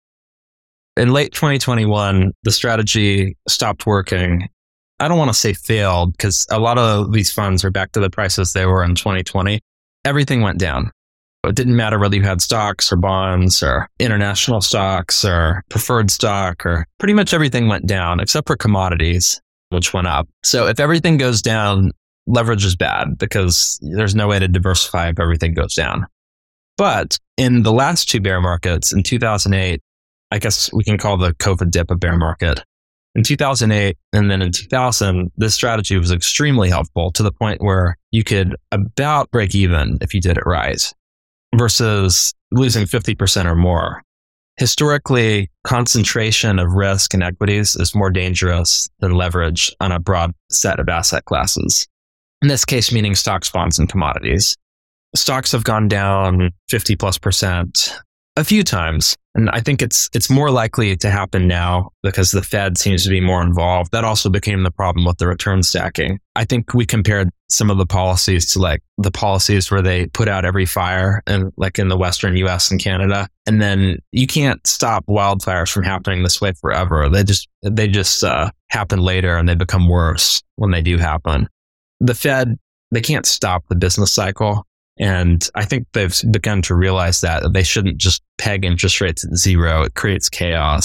In late twenty twenty-one, the strategy stopped working. I don't want to say failed because a lot of these funds are back to the prices they were in twenty twenty. Everything went down. It didn't matter whether you had stocks or bonds or international stocks or preferred stock, or pretty much everything went down except for commodities, which went up. So if everything goes down, leverage is bad because there's no way to diversify if everything goes down. But in the last two bear markets, in two thousand eight, I guess we can call the COVID dip a bear market. In two thousand eight and then in two thousand, this strategy was extremely helpful to the point where you could about break even if you did it right versus losing fifty percent or more. Historically, concentration of risk in equities is more dangerous than leverage on a broad set of asset classes. In this case, meaning stocks, bonds, and commodities. Stocks have gone down fifty plus percent a few times. And I think it's it's more likely to happen now because the Fed seems to be more involved. That also became the problem with the return stacking. I think we compared some of the policies to like the policies where they put out every fire and like in the Western U S and Canada. And then you can't stop wildfires from happening this way forever. They just they just uh, happen later and they become worse when they do happen. The Fed, they can't stop the business cycle. And I think they've begun to realize that they shouldn't just peg interest rates at zero. It creates chaos.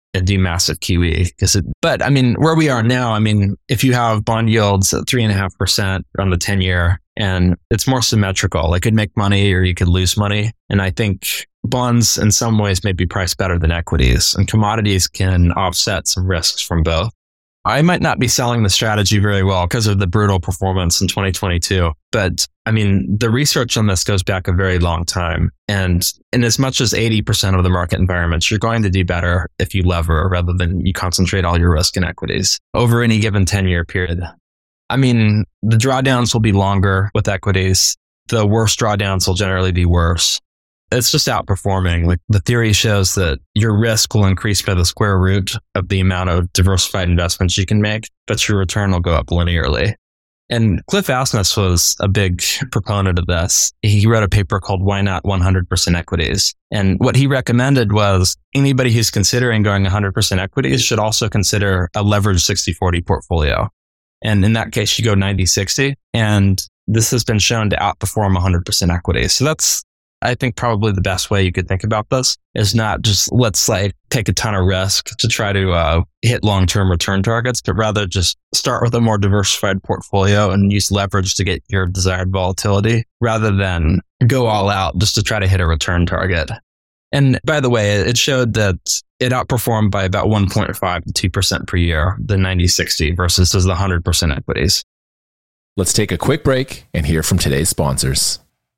and do massive Q E. Because it, but I mean, where we are now, I mean, if you have bond yields at three and a half percent on the ten year, and it's more symmetrical, it could make money or you could lose money. And I think bonds in some ways may be priced better than equities, and commodities can offset some risks from both. I might not be selling the strategy very well because of the brutal performance in twenty twenty-two. But I mean, the research on this goes back a very long time. And in as much as eighty percent of the market environments, you're going to do better if you lever rather than you concentrate all your risk in equities over any given ten year period. I mean, the drawdowns will be longer with equities. The worst drawdowns will generally be worse. It's just outperforming. Like the theory shows that your risk will increase by the square root of the amount of diversified investments you can make, but your return will go up linearly. And Cliff Asness was a big proponent of this. He wrote a paper called Why Not one hundred percent Equities? And what he recommended was anybody who's considering going one hundred percent equities should also consider a leveraged sixty forty portfolio. And in that case, you go ninety sixty. And this has been shown to outperform one hundred percent equities. So that's, I think, probably the best way you could think about this is not just let's like take a ton of risk to try to uh, hit long-term return targets, but rather just start with a more diversified portfolio and use leverage to get your desired volatility rather than go all out just to try to hit a return target. And by the way, it showed that it outperformed by about one point five to two percent per year, the ninety sixty versus the one hundred percent equities. Let's take a quick break and hear from today's sponsors.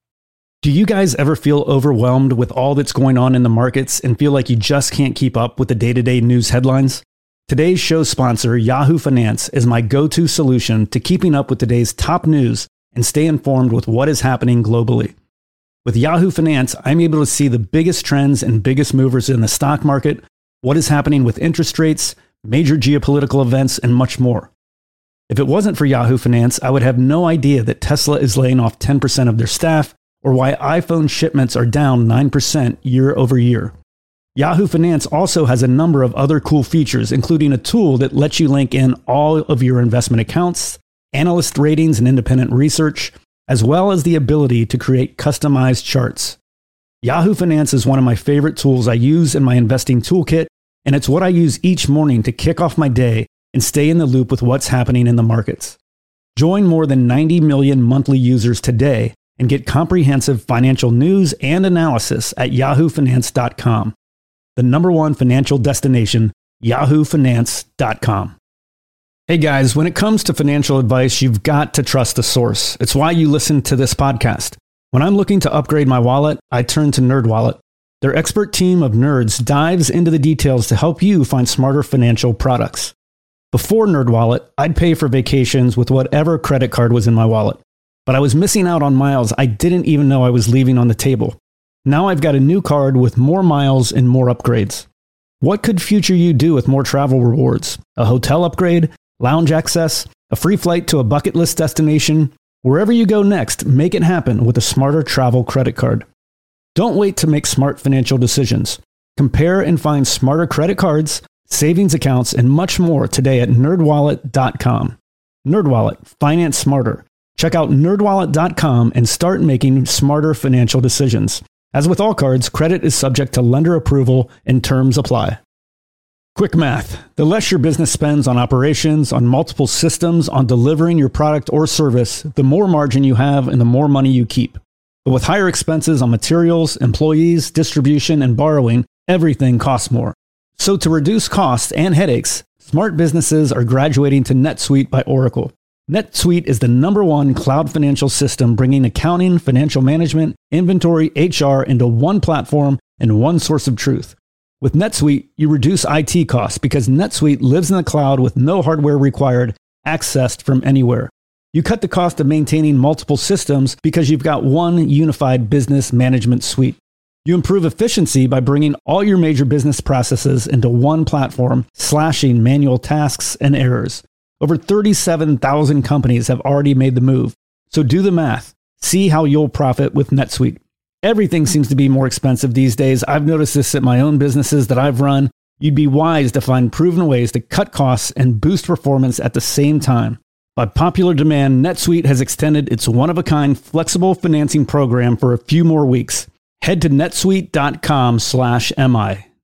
Do you guys ever feel overwhelmed with all that's going on in the markets and feel like you just can't keep up with the day-to-day news headlines? Today's show sponsor, Yahoo Finance, is my go-to solution to keeping up with today's top news and stay informed with what is happening globally. With Yahoo Finance, I'm able to see the biggest trends and biggest movers in the stock market, what is happening with interest rates, major geopolitical events, and much more. If it wasn't for Yahoo Finance, I would have no idea that Tesla is laying off ten percent of their staff, or why iPhone shipments are down nine percent year over year. Yahoo Finance also has a number of other cool features, including a tool that lets you link in all of your investment accounts, analyst ratings and independent research, as well as the ability to create customized charts. Yahoo Finance is one of my favorite tools I use in my investing toolkit, and it's what I use each morning to kick off my day and stay in the loop with what's happening in the markets. Join more than ninety million monthly users today and get comprehensive financial news and analysis at yahoo finance dot com. The number one financial destination, yahoo finance dot com. Hey guys, when it comes to financial advice, you've got to trust the source. It's why you listen to this podcast. When I'm looking to upgrade my wallet, I turn to NerdWallet. Their expert team of nerds dives into the details to help you find smarter financial products. Before NerdWallet, I'd pay for vacations with whatever credit card was in my wallet. But I was missing out on miles I didn't even know I was leaving on the table. Now I've got a new card with more miles and more upgrades. What could future you do with more travel rewards? A hotel upgrade? Lounge access? A free flight to a bucket list destination? Wherever you go next, make it happen with a smarter travel credit card. Don't wait to make smart financial decisions. Compare and find smarter credit cards, savings accounts, and much more today at nerd wallet dot com. NerdWallet, finance smarter. Check out nerd wallet dot com and start making smarter financial decisions. As with all cards, credit is subject to lender approval and terms apply. Quick math. The less your business spends on operations, on multiple systems, on delivering your product or service, the more margin you have and the more money you keep. But with higher expenses on materials, employees, distribution, and borrowing, everything costs more. So to reduce costs and headaches, smart businesses are graduating to NetSuite by Oracle. NetSuite is the number one cloud financial system bringing accounting, financial management, inventory, H R into one platform and one source of truth. With NetSuite, you reduce I T costs because NetSuite lives in the cloud with no hardware required, accessed from anywhere. You cut the cost of maintaining multiple systems because you've got one unified business management suite. You improve efficiency by bringing all your major business processes into one platform, slashing manual tasks and errors. Over thirty-seven thousand companies have already made the move. So do the math. See how you'll profit with NetSuite. Everything seems to be more expensive these days. I've noticed this at my own businesses that I've run. You'd be wise to find proven ways to cut costs and boost performance at the same time. By popular demand, NetSuite has extended its one-of-a-kind flexible financing program for a few more weeks. Head to netsuite dot com slash M I.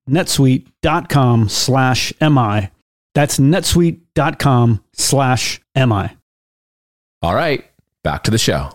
netsuite.com slash MI. That's netsuite.com slash MI. All right, back to the show.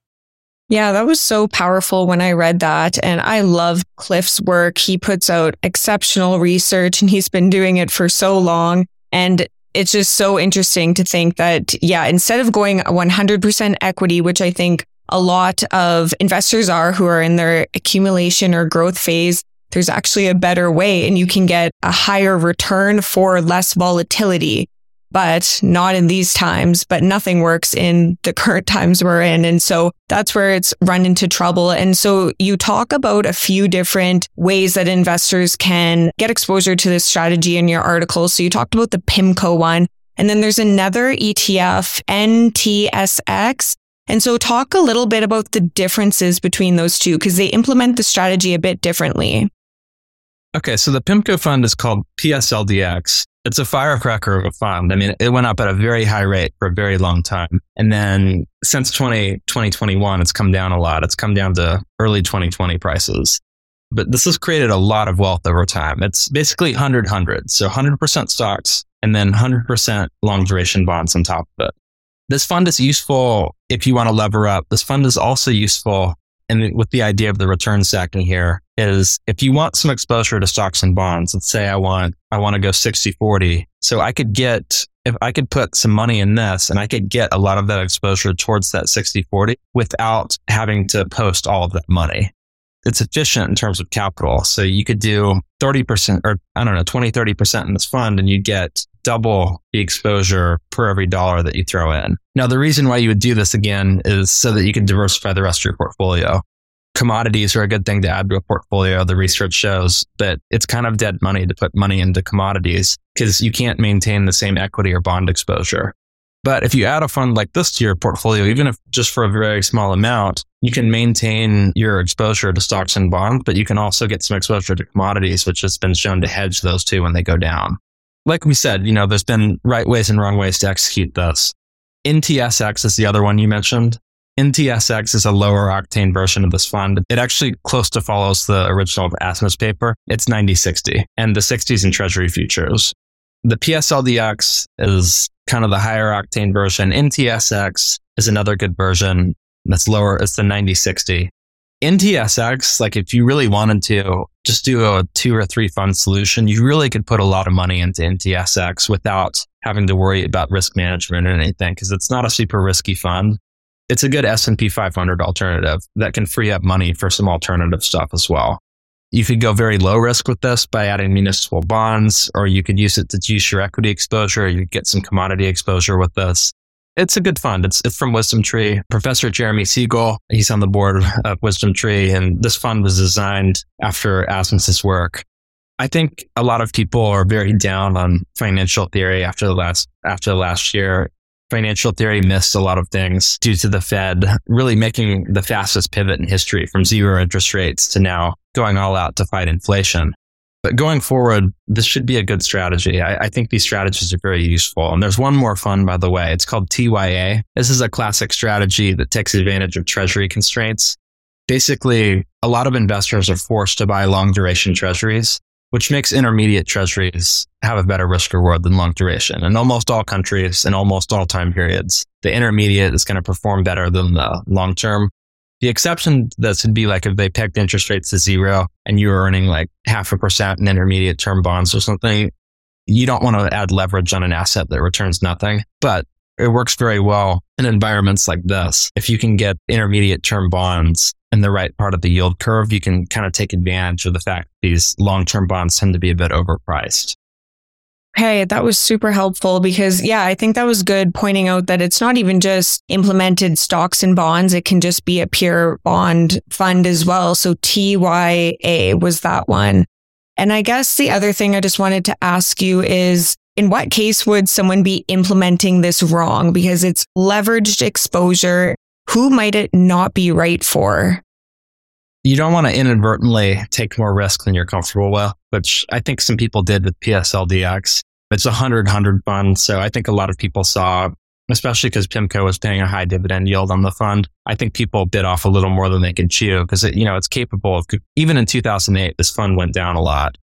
Yeah, that was so powerful when I read that. And I love Cliff's work. He puts out exceptional research and he's been doing it for so long. And it's just so interesting to think that, yeah, instead of going one hundred percent equity, which I think a lot of investors are who are in their accumulation or growth phase, there's actually a better way and you can get a higher return for less volatility. But not in these times, but nothing works in the current times we're in. And so that's where it's run into trouble. And so you talk about a few different ways that investors can get exposure to this strategy in your article. So you talked about the PIMCO one, and then there's another E T F, N T S X. And so talk a little bit about the differences between those two, because they implement the strategy a bit differently. Okay, so the PIMCO fund is called P S L D X. It's a firecracker of a fund. I mean, it went up at a very high rate for a very long time. And then since twenty twenty-one, it's come down a lot. It's come down to early twenty twenty prices. But this has created a lot of wealth over time. It's basically one hundred one hundred. So one hundred percent stocks and then one hundred percent long duration bonds on top of it. This fund is useful if you want to lever up. This fund is also useful, and with the idea of the return stacking here, is if you want some exposure to stocks and bonds, let's say I want, I want to go sixty forty. So I could get, if I could put some money in this and I could get a lot of that exposure towards that sixty forty without having to post all of that money. It's efficient in terms of capital. So you could do thirty percent or I don't know, twenty, thirty percent in this fund and you get double the exposure per every dollar that you throw in. Now, the reason why you would do this again is so that you can diversify the rest of your portfolio. Commodities are a good thing to add to a portfolio. The research shows that it's kind of dead money to put money into commodities because you can't maintain the same equity or bond exposure. But if you add a fund like this to your portfolio, even if just for a very small amount, you can maintain your exposure to stocks and bonds, but you can also get some exposure to commodities, which has been shown to hedge those two when they go down. Like we said, you know, there's been right ways and wrong ways to execute this. N T S X is the other one you mentioned. N T S X is a lower octane version of this fund. It actually close to follows the original Asmus paper. It's ninety sixty and the sixties in treasury futures. The P S L D X is kind of the higher octane version. N T S X is another good version that's lower. It's the ninety sixty. N T S X, like if you really wanted to just do a two or three fund solution, you really could put a lot of money into N T S X without having to worry about risk management or anything, because it's not a super risky fund. It's a good S and P five hundred alternative that can free up money for some alternative stuff as well. You could go very low risk with this by adding municipal bonds, or you could use it to juice your equity exposure. You get some commodity exposure with this. It's a good fund. It's, it's from WisdomTree. Professor Jeremy Siegel, he's on the board of WisdomTree, and this fund was designed after Asmus's work. I think a lot of people are very down on financial theory after the last after the last year. Financial theory missed a lot of things due to the Fed really making the fastest pivot in history from zero interest rates to now going all out to fight inflation. But going forward, this should be a good strategy. I, I think these strategies are very useful. And there's one more fund, by the way. It's called T Y A. This is a classic strategy that takes advantage of treasury constraints. Basically, a lot of investors are forced to buy long duration treasuries, which makes intermediate treasuries have a better risk reward than long duration. In almost all countries and almost all time periods, the intermediate is going to perform better than the long term. The exception to this would be like if they pegged interest rates to zero and you were earning like half a percent in intermediate term bonds or something. You don't want to add leverage on an asset that returns nothing, but it works very well in environments like this. If you can get intermediate term bonds in the right part of the yield curve, you can kind of take advantage of the fact that these long-term bonds tend to be a bit overpriced. Hey, that was super helpful because, yeah, I think that was good pointing out that it's not even just implemented stocks and bonds. It can just be a pure bond fund as well. So T Y A was that one. And I guess the other thing I just wanted to ask you is, in what case would someone be implementing this wrong? Because it's leveraged exposure. Who might it not be right for? You don't want to inadvertently take more risk than you're comfortable with, which I think some people did with P S L D X. It's a one hundred one hundred fund. So I think a lot of people saw, especially because PIMCO was paying a high dividend yield on the fund, I think people bit off a little more than they could chew because it, you know, it's capable of, even in two thousand eight, this fund went down a lot.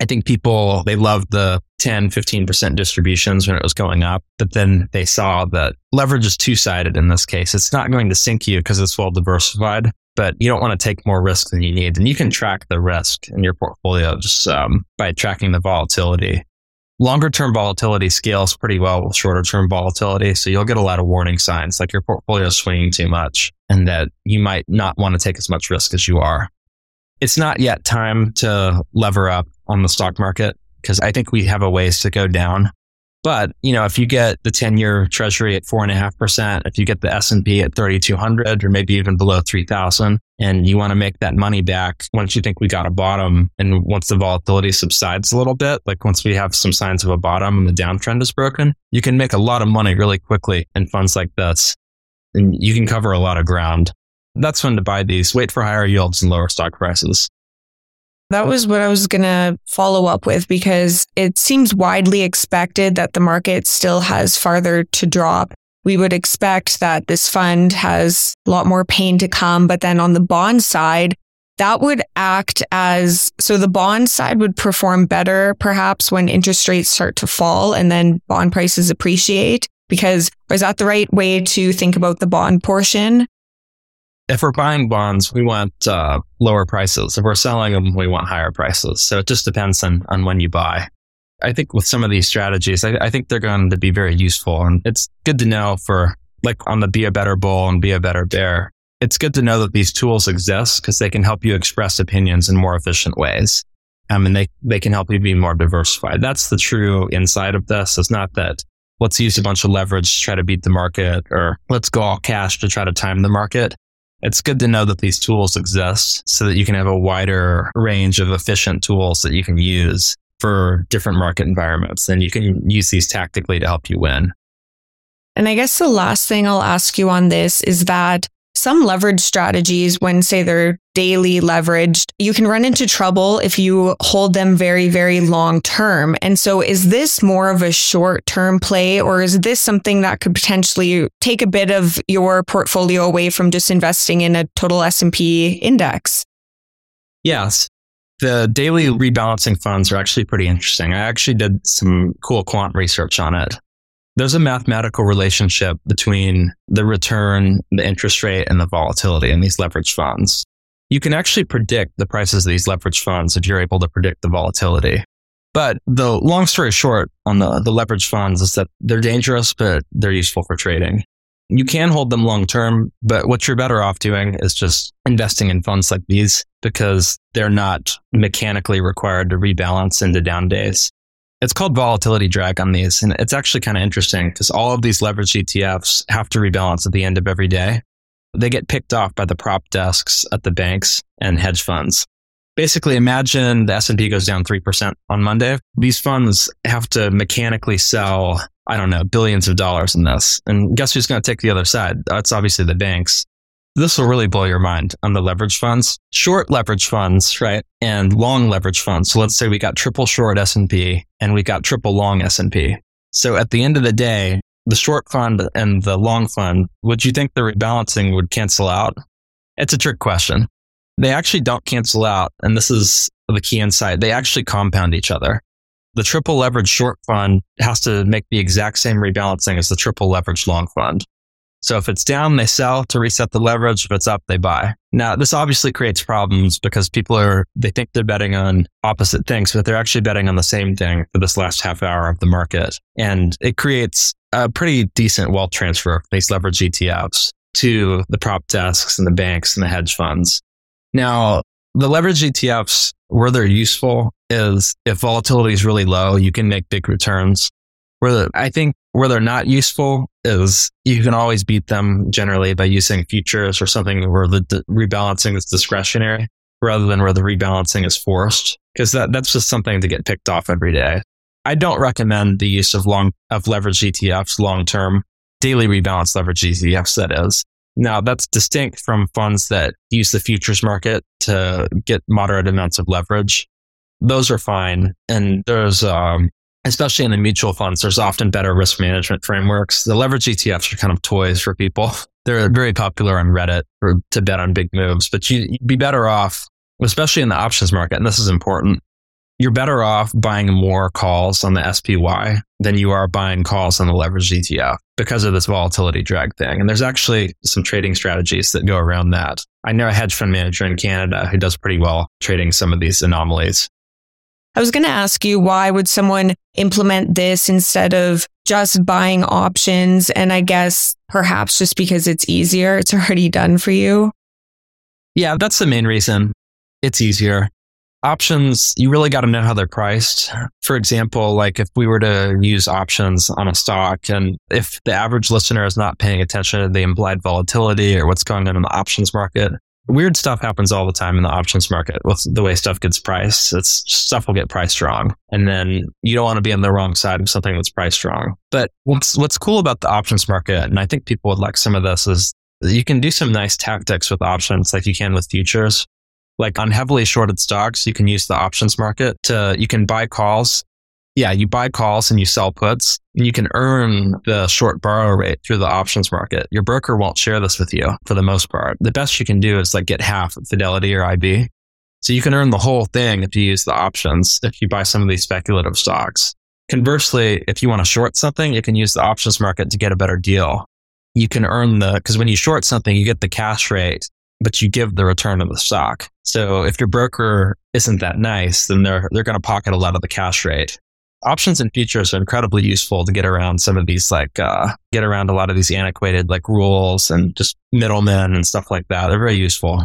I think people, they loved the ten, fifteen percent distributions when it was going up, but then they saw that leverage is two-sided in this case. It's not going to sink you because it's well diversified, but you don't want to take more risk than you need. And you can track the risk in your portfolio just um, by tracking the volatility. Longer term volatility scales pretty well with shorter term volatility. So you'll get a lot of warning signs like your portfolio is swinging too much and that you might not want to take as much risk as you are. It's not yet time to lever up on the stock market because I think we have a ways to go down. But, you know, if you get the ten-year treasury at four point five percent, if you get the S and P at thirty-two hundred or maybe even below three thousand, and you want to make that money back once you think we got a bottom and once the volatility subsides a little bit, like once we have some signs of a bottom and the downtrend is broken, you can make a lot of money really quickly in funds like this. And you can cover a lot of ground. That's when to buy these. Wait for higher yields and lower stock prices. That was what I was going to follow up with because it seems widely expected that the market still has farther to drop. We would expect that this fund has a lot more pain to come. But then on the bond side, that would act as, so the bond side would perform better perhaps when interest rates start to fall and then bond prices appreciate. Because is that the right way to think about the bond portion? If we're buying bonds, we want uh, lower prices. If we're selling them, we want higher prices. So it just depends on, on when you buy. I think with some of these strategies, I, I think they're going to be very useful. And it's good to know for, like on the Be a Better Bull and Be a Better Bear, it's good to know that these tools exist because they can help you express opinions in more efficient ways. Um, and they, they can help you be more diversified. That's the true insight of this. It's not that let's use a bunch of leverage to try to beat the market or let's go all cash to try to time the market. It's good to know that these tools exist so that you can have a wider range of efficient tools that you can use for different market environments. And you can use these tactically to help you win. And I guess the last thing I'll ask you on this is that some leverage strategies, when say they're daily leveraged, you can run into trouble if you hold them very, very long term. And so is this more of a short term play, or is this something that could potentially take a bit of your portfolio away from just investing in a total S and P index? Yes. The daily rebalancing funds are actually pretty interesting. I actually did some cool quant research on it. There's a mathematical relationship between the return, the interest rate, and the volatility in these leverage funds. You can actually predict the prices of these leverage funds if you're able to predict the volatility. But the long story short on the, the leverage funds is that they're dangerous, but they're useful for trading. You can hold them long term, but what you're better off doing is just investing in funds like these because they're not mechanically required to rebalance into down days. It's called volatility drag on these. And it's actually kind of interesting because all of these leveraged E T Fs have to rebalance at the end of every day. They get picked off by the prop desks at the banks and hedge funds. Basically, imagine the S and P goes down three percent on Monday. These funds have to mechanically sell, I don't know, billions of dollars in this. And guess who's going to take the other side? That's obviously the banks. This will really blow your mind on the leverage funds. Short leverage funds, right? And long leverage funds. So let's say we got triple short S and P and we got triple long S and P. So at the end of the day, the short fund and the long fund, would you think the rebalancing would cancel out? It's a trick question. They actually don't cancel out. And this is the key insight. They actually compound each other. The triple leverage short fund has to make the exact same rebalancing as the triple leverage long fund. So if it's down, they sell to reset the leverage. If it's up, they buy. Now, this obviously creates problems because people are, they think they're betting on opposite things, but they're actually betting on the same thing for this last half hour of the market. And it creates a pretty decent wealth transfer of these leverage E T Fs to the prop desks and the banks and the hedge funds. Now, the leverage E T Fs, where they're useful is if volatility is really low, you can make big returns. Where I think where they're not useful is you can always beat them generally by using futures or something where the d- rebalancing is discretionary rather than where the rebalancing is forced, because that, that's just something to get picked off every day. I don't recommend the use of long of leveraged E T Fs long term, daily rebalance leveraged E T Fs, that is. Now, that's distinct from funds that use the futures market to get moderate amounts of leverage. Those are fine. And there's, um, especially in the mutual funds, there's often better risk management frameworks. The leverage E T Fs are kind of toys for people. They're very popular on Reddit for, to bet on big moves, but you, you'd be better off, especially in the options market. And this is important. you're better off buying more calls on the S P Y than you are buying calls on the leveraged E T F because of this volatility drag thing. And there's actually some trading strategies that go around that. I know a hedge fund manager in Canada who does pretty well trading some of these anomalies. I was going to ask you, why would someone implement this instead of just buying options? And I guess perhaps just because it's easier, it's already done for you. Yeah, that's the main reason. It's easier. Options, you really got to know how they're priced. For example, like if we were to use options on a stock, and if the average listener is not paying attention to the implied volatility or what's going on in the options market, weird stuff happens all the time in the options market with the way stuff gets priced. It's stuff will get priced wrong. And then you don't want to be on the wrong side of something that's priced wrong. But what's, what's cool about the options market, and I think people would like some of this, is you can do some nice tactics with options like you can with futures. Like on heavily shorted stocks, you can use the options market to, you can buy calls. Yeah, you buy calls and you sell puts, and you can earn the short borrow rate through the options market. Your broker won't share this with you for the most part. The best you can do is like get half at Fidelity or I B. So you can earn the whole thing if you use the options, if you buy some of these speculative stocks. Conversely, if you want to short something, you can use the options market to get a better deal. You can earn the, because when you short something, you get the cash rate, but you give the return of the stock. So if your broker isn't that nice, then they're they're going to pocket a lot of the cash rate. Options and futures are incredibly useful to get around some of these, like, uh, get around a lot of these antiquated, like, rules and just middlemen and stuff like that. They're very useful.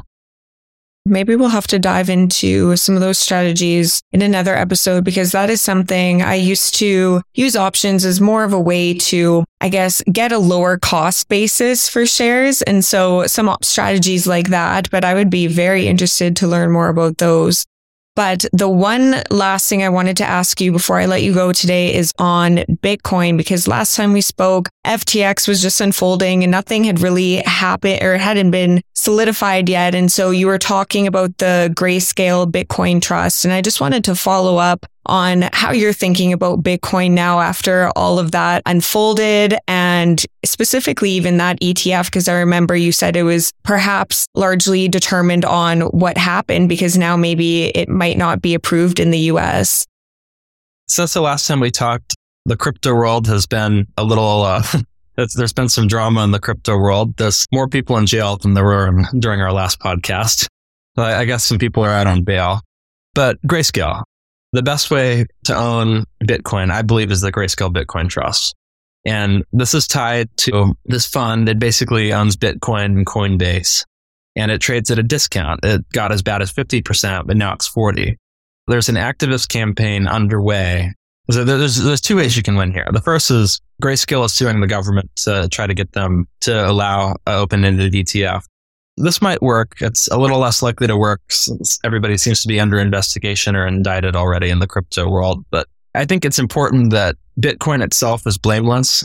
Maybe we'll have to dive into some of those strategies in another episode, because that is something I used to use options as more of a way to, I guess, get a lower cost basis for shares. And so some op strategies like that, but I would be very interested to learn more about those. But the one last thing I wanted to ask you before I let you go today is on Bitcoin, because last time we spoke, F T X was just unfolding and nothing had really happened or hadn't been solidified yet. And so you were talking about the Grayscale Bitcoin Trust. And I just wanted to follow up on how you're thinking about Bitcoin now after all of that unfolded, and specifically even that E T F, because I remember you said it was perhaps largely determined on what happened, because now maybe it might not be approved in the U S. Since the last time we talked, the crypto world has been a little, uh, there's been some drama in the crypto world. There's more people in jail than there were during our last podcast. I guess some people are out on bail. But Grayscale. The best way to own Bitcoin, I believe, is the Grayscale Bitcoin Trust. And this is tied to this fund that basically owns Bitcoin and Coinbase. And it trades at a discount. It got as bad as fifty percent, but now it's forty. There's an activist campaign underway. So there's, there's two ways you can win here. The first is Grayscale is suing the government to try to get them to allow an open-ended E T F. This might work. It's a little less likely to work since everybody seems to be under investigation or indicted already in the crypto world. But I think it's important that Bitcoin itself is blameless.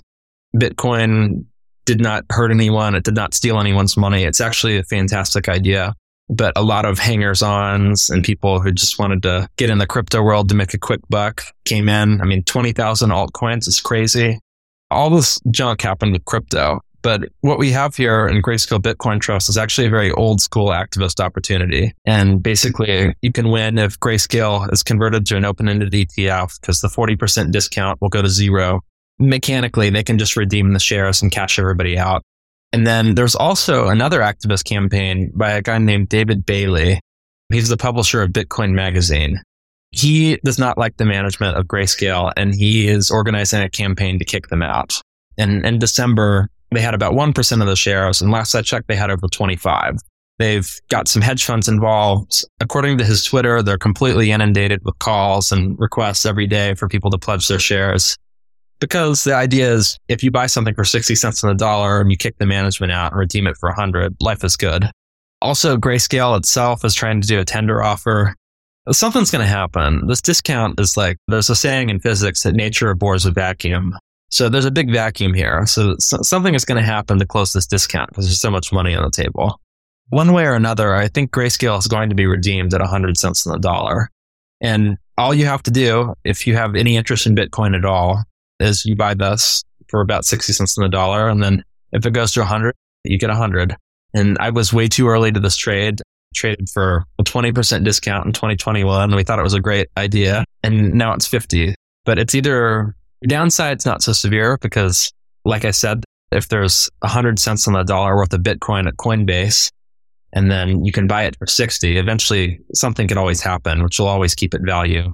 Bitcoin did not hurt anyone. It did not steal anyone's money. It's actually a fantastic idea. But a lot of hangers-ons and people who just wanted to get in the crypto world to make a quick buck came in. I mean, twenty thousand altcoins is crazy. All this junk happened with crypto. But what we have here in Grayscale Bitcoin Trust is actually a very old school activist opportunity. And basically, you can win if Grayscale is converted to an open-ended E T F, because the forty percent discount will go to zero. Mechanically, they can just redeem the shares and cash everybody out. And then there's also another activist campaign by a guy named David Bailey. He's the publisher of Bitcoin Magazine. He does not like the management of Grayscale, and he is organizing a campaign to kick them out. And in December, they had about one percent of the shares, and last I checked, they had over twenty-five. They've got some hedge funds involved. According to his Twitter, they're completely inundated with calls and requests every day for people to pledge their shares. Because the idea is, if you buy something for sixty cents on the dollar and you kick the management out and redeem it for one hundred, life is good. Also, Grayscale itself is trying to do a tender offer. Something's going to happen. This discount is like, there's a saying in physics that nature abhors a vacuum. So there's a big vacuum here. So something is going to happen to close this discount because there's so much money on the table. One way or another, I think Grayscale is going to be redeemed at one hundred cents on the dollar. And all you have to do, if you have any interest in Bitcoin at all, is you buy this for about sixty cents on the dollar. And then if it goes to one hundred, you get one hundred. And I was way too early to this trade. traded for a twenty percent discount in twenty twenty-one. We thought it was a great idea, and now it's fifty. But it's either downside's not so severe because, like I said, if there's one hundred cents on the dollar worth of Bitcoin at Coinbase, and then you can buy it for sixty, eventually something could always happen, which will always keep it value.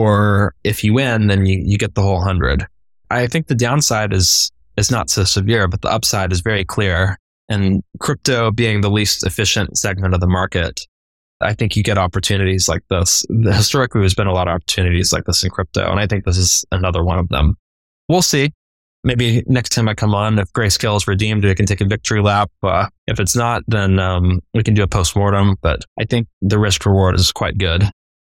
Or if you win, then you, you get the whole one hundred. I think the downside is is not so severe, but the upside is very clear. And crypto being the least efficient segment of the market, I think you get opportunities like this. Historically, there's been a lot of opportunities like this in crypto, and I think this is another one of them. We'll see. Maybe next time I come on, if Grayscale is redeemed, we can take a victory lap. Uh, if it's not, then um, we can do a postmortem. But I think the risk reward is quite good.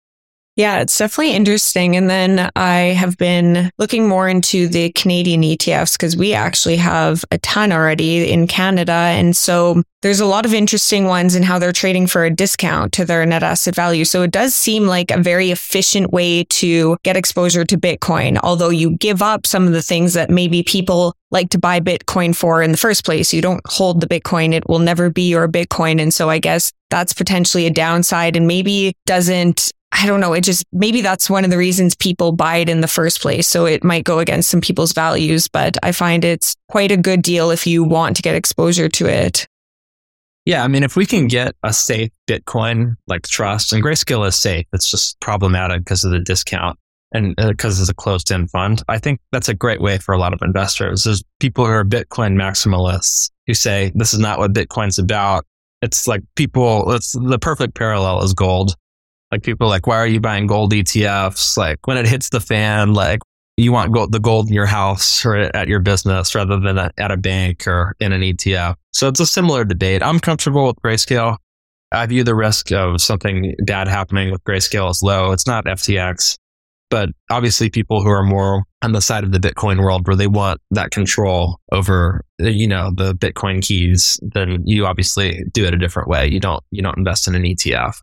Yeah, it's definitely interesting. And then I have been looking more into the Canadian E T Fs because we actually have a ton already in Canada. And so there's a lot of interesting ones in how they're trading for a discount to their net asset value. So it does seem like a very efficient way to get exposure to Bitcoin, although you give up some of the things that maybe people like to buy Bitcoin for in the first place. You don't hold the Bitcoin. It will never be your Bitcoin. And so I guess that's potentially a downside and maybe doesn't I don't know. It just, maybe that's one of the reasons people buy it in the first place. So it might go against some people's values, but I find it's quite a good deal if you want to get exposure to it. Yeah. I mean, if we can get a safe Bitcoin like Trust, and Grayscale is safe, it's just problematic because of the discount and because uh, it's a closed-end fund. I think that's a great way for a lot of investors. There's people who are Bitcoin maximalists who say, this is not what Bitcoin's about. It's like people, it's the perfect parallel is gold. Like people are like, why are you buying gold E T Fs? Like when it hits the fan, like you want gold, the gold in your house or at your business rather than at a bank or in an E T F. So it's a similar debate. I'm comfortable with Grayscale. I view the risk of something bad happening with Grayscale as low. It's not F T X, but obviously people who are more on the side of the Bitcoin world where they want that control over, you know, the Bitcoin keys, then you obviously do it a different way. You don't, you don't invest in an E T F.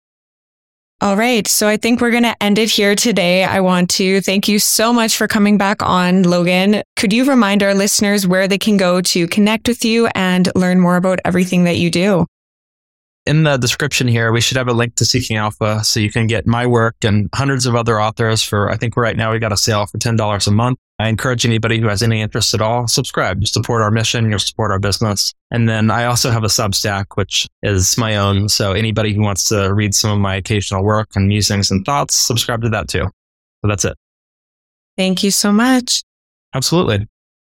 All right. So I think we're going to end it here today. I want to thank you so much for coming back on, Logan. Could you remind our listeners where they can go to connect with you and learn more about everything that you do? In the description here, we should have a link to Seeking Alpha so you can get my work and hundreds of other authors for, I think right now we got a sale for ten dollars a month. I encourage anybody who has any interest at all, subscribe. You support our mission, you support our business. And then I also have a Substack, which is my own. So anybody who wants to read some of my occasional work and musings and thoughts, subscribe to that too. So that's it. Thank you so much. Absolutely.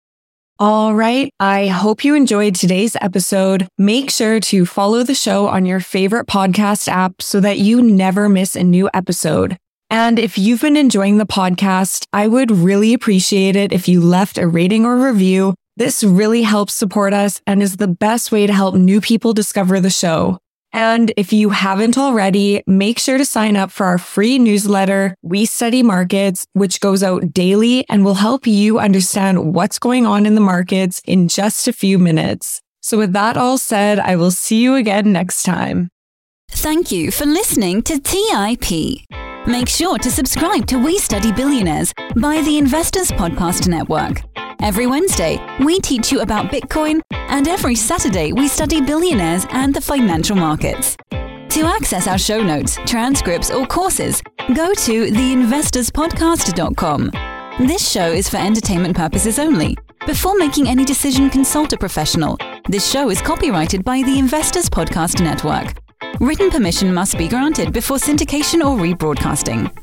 All right. I hope you enjoyed today's episode. Make sure to follow the show on your favorite podcast app so that you never miss a new episode. And if you've been enjoying the podcast, I would really appreciate it if you left a rating or review. This really helps support us and is the best way to help new people discover the show. And if you haven't already, make sure to sign up for our free newsletter, We Study Markets, which goes out daily and will help you understand what's going on in the markets in just a few minutes. So with that all said, I will see you again next time. Thank you for listening to T I P. Make sure to subscribe to We Study Billionaires by the Investors Podcast Network. Every Wednesday, we teach you about Bitcoin, and every Saturday, we study billionaires and the financial markets. To access our show notes, transcripts, or courses, go to the investors podcast dot com. This show is for entertainment purposes only. Before making any decision, consult a professional. This show is copyrighted by the Investors Podcast Network. Written permission must be granted before syndication or rebroadcasting.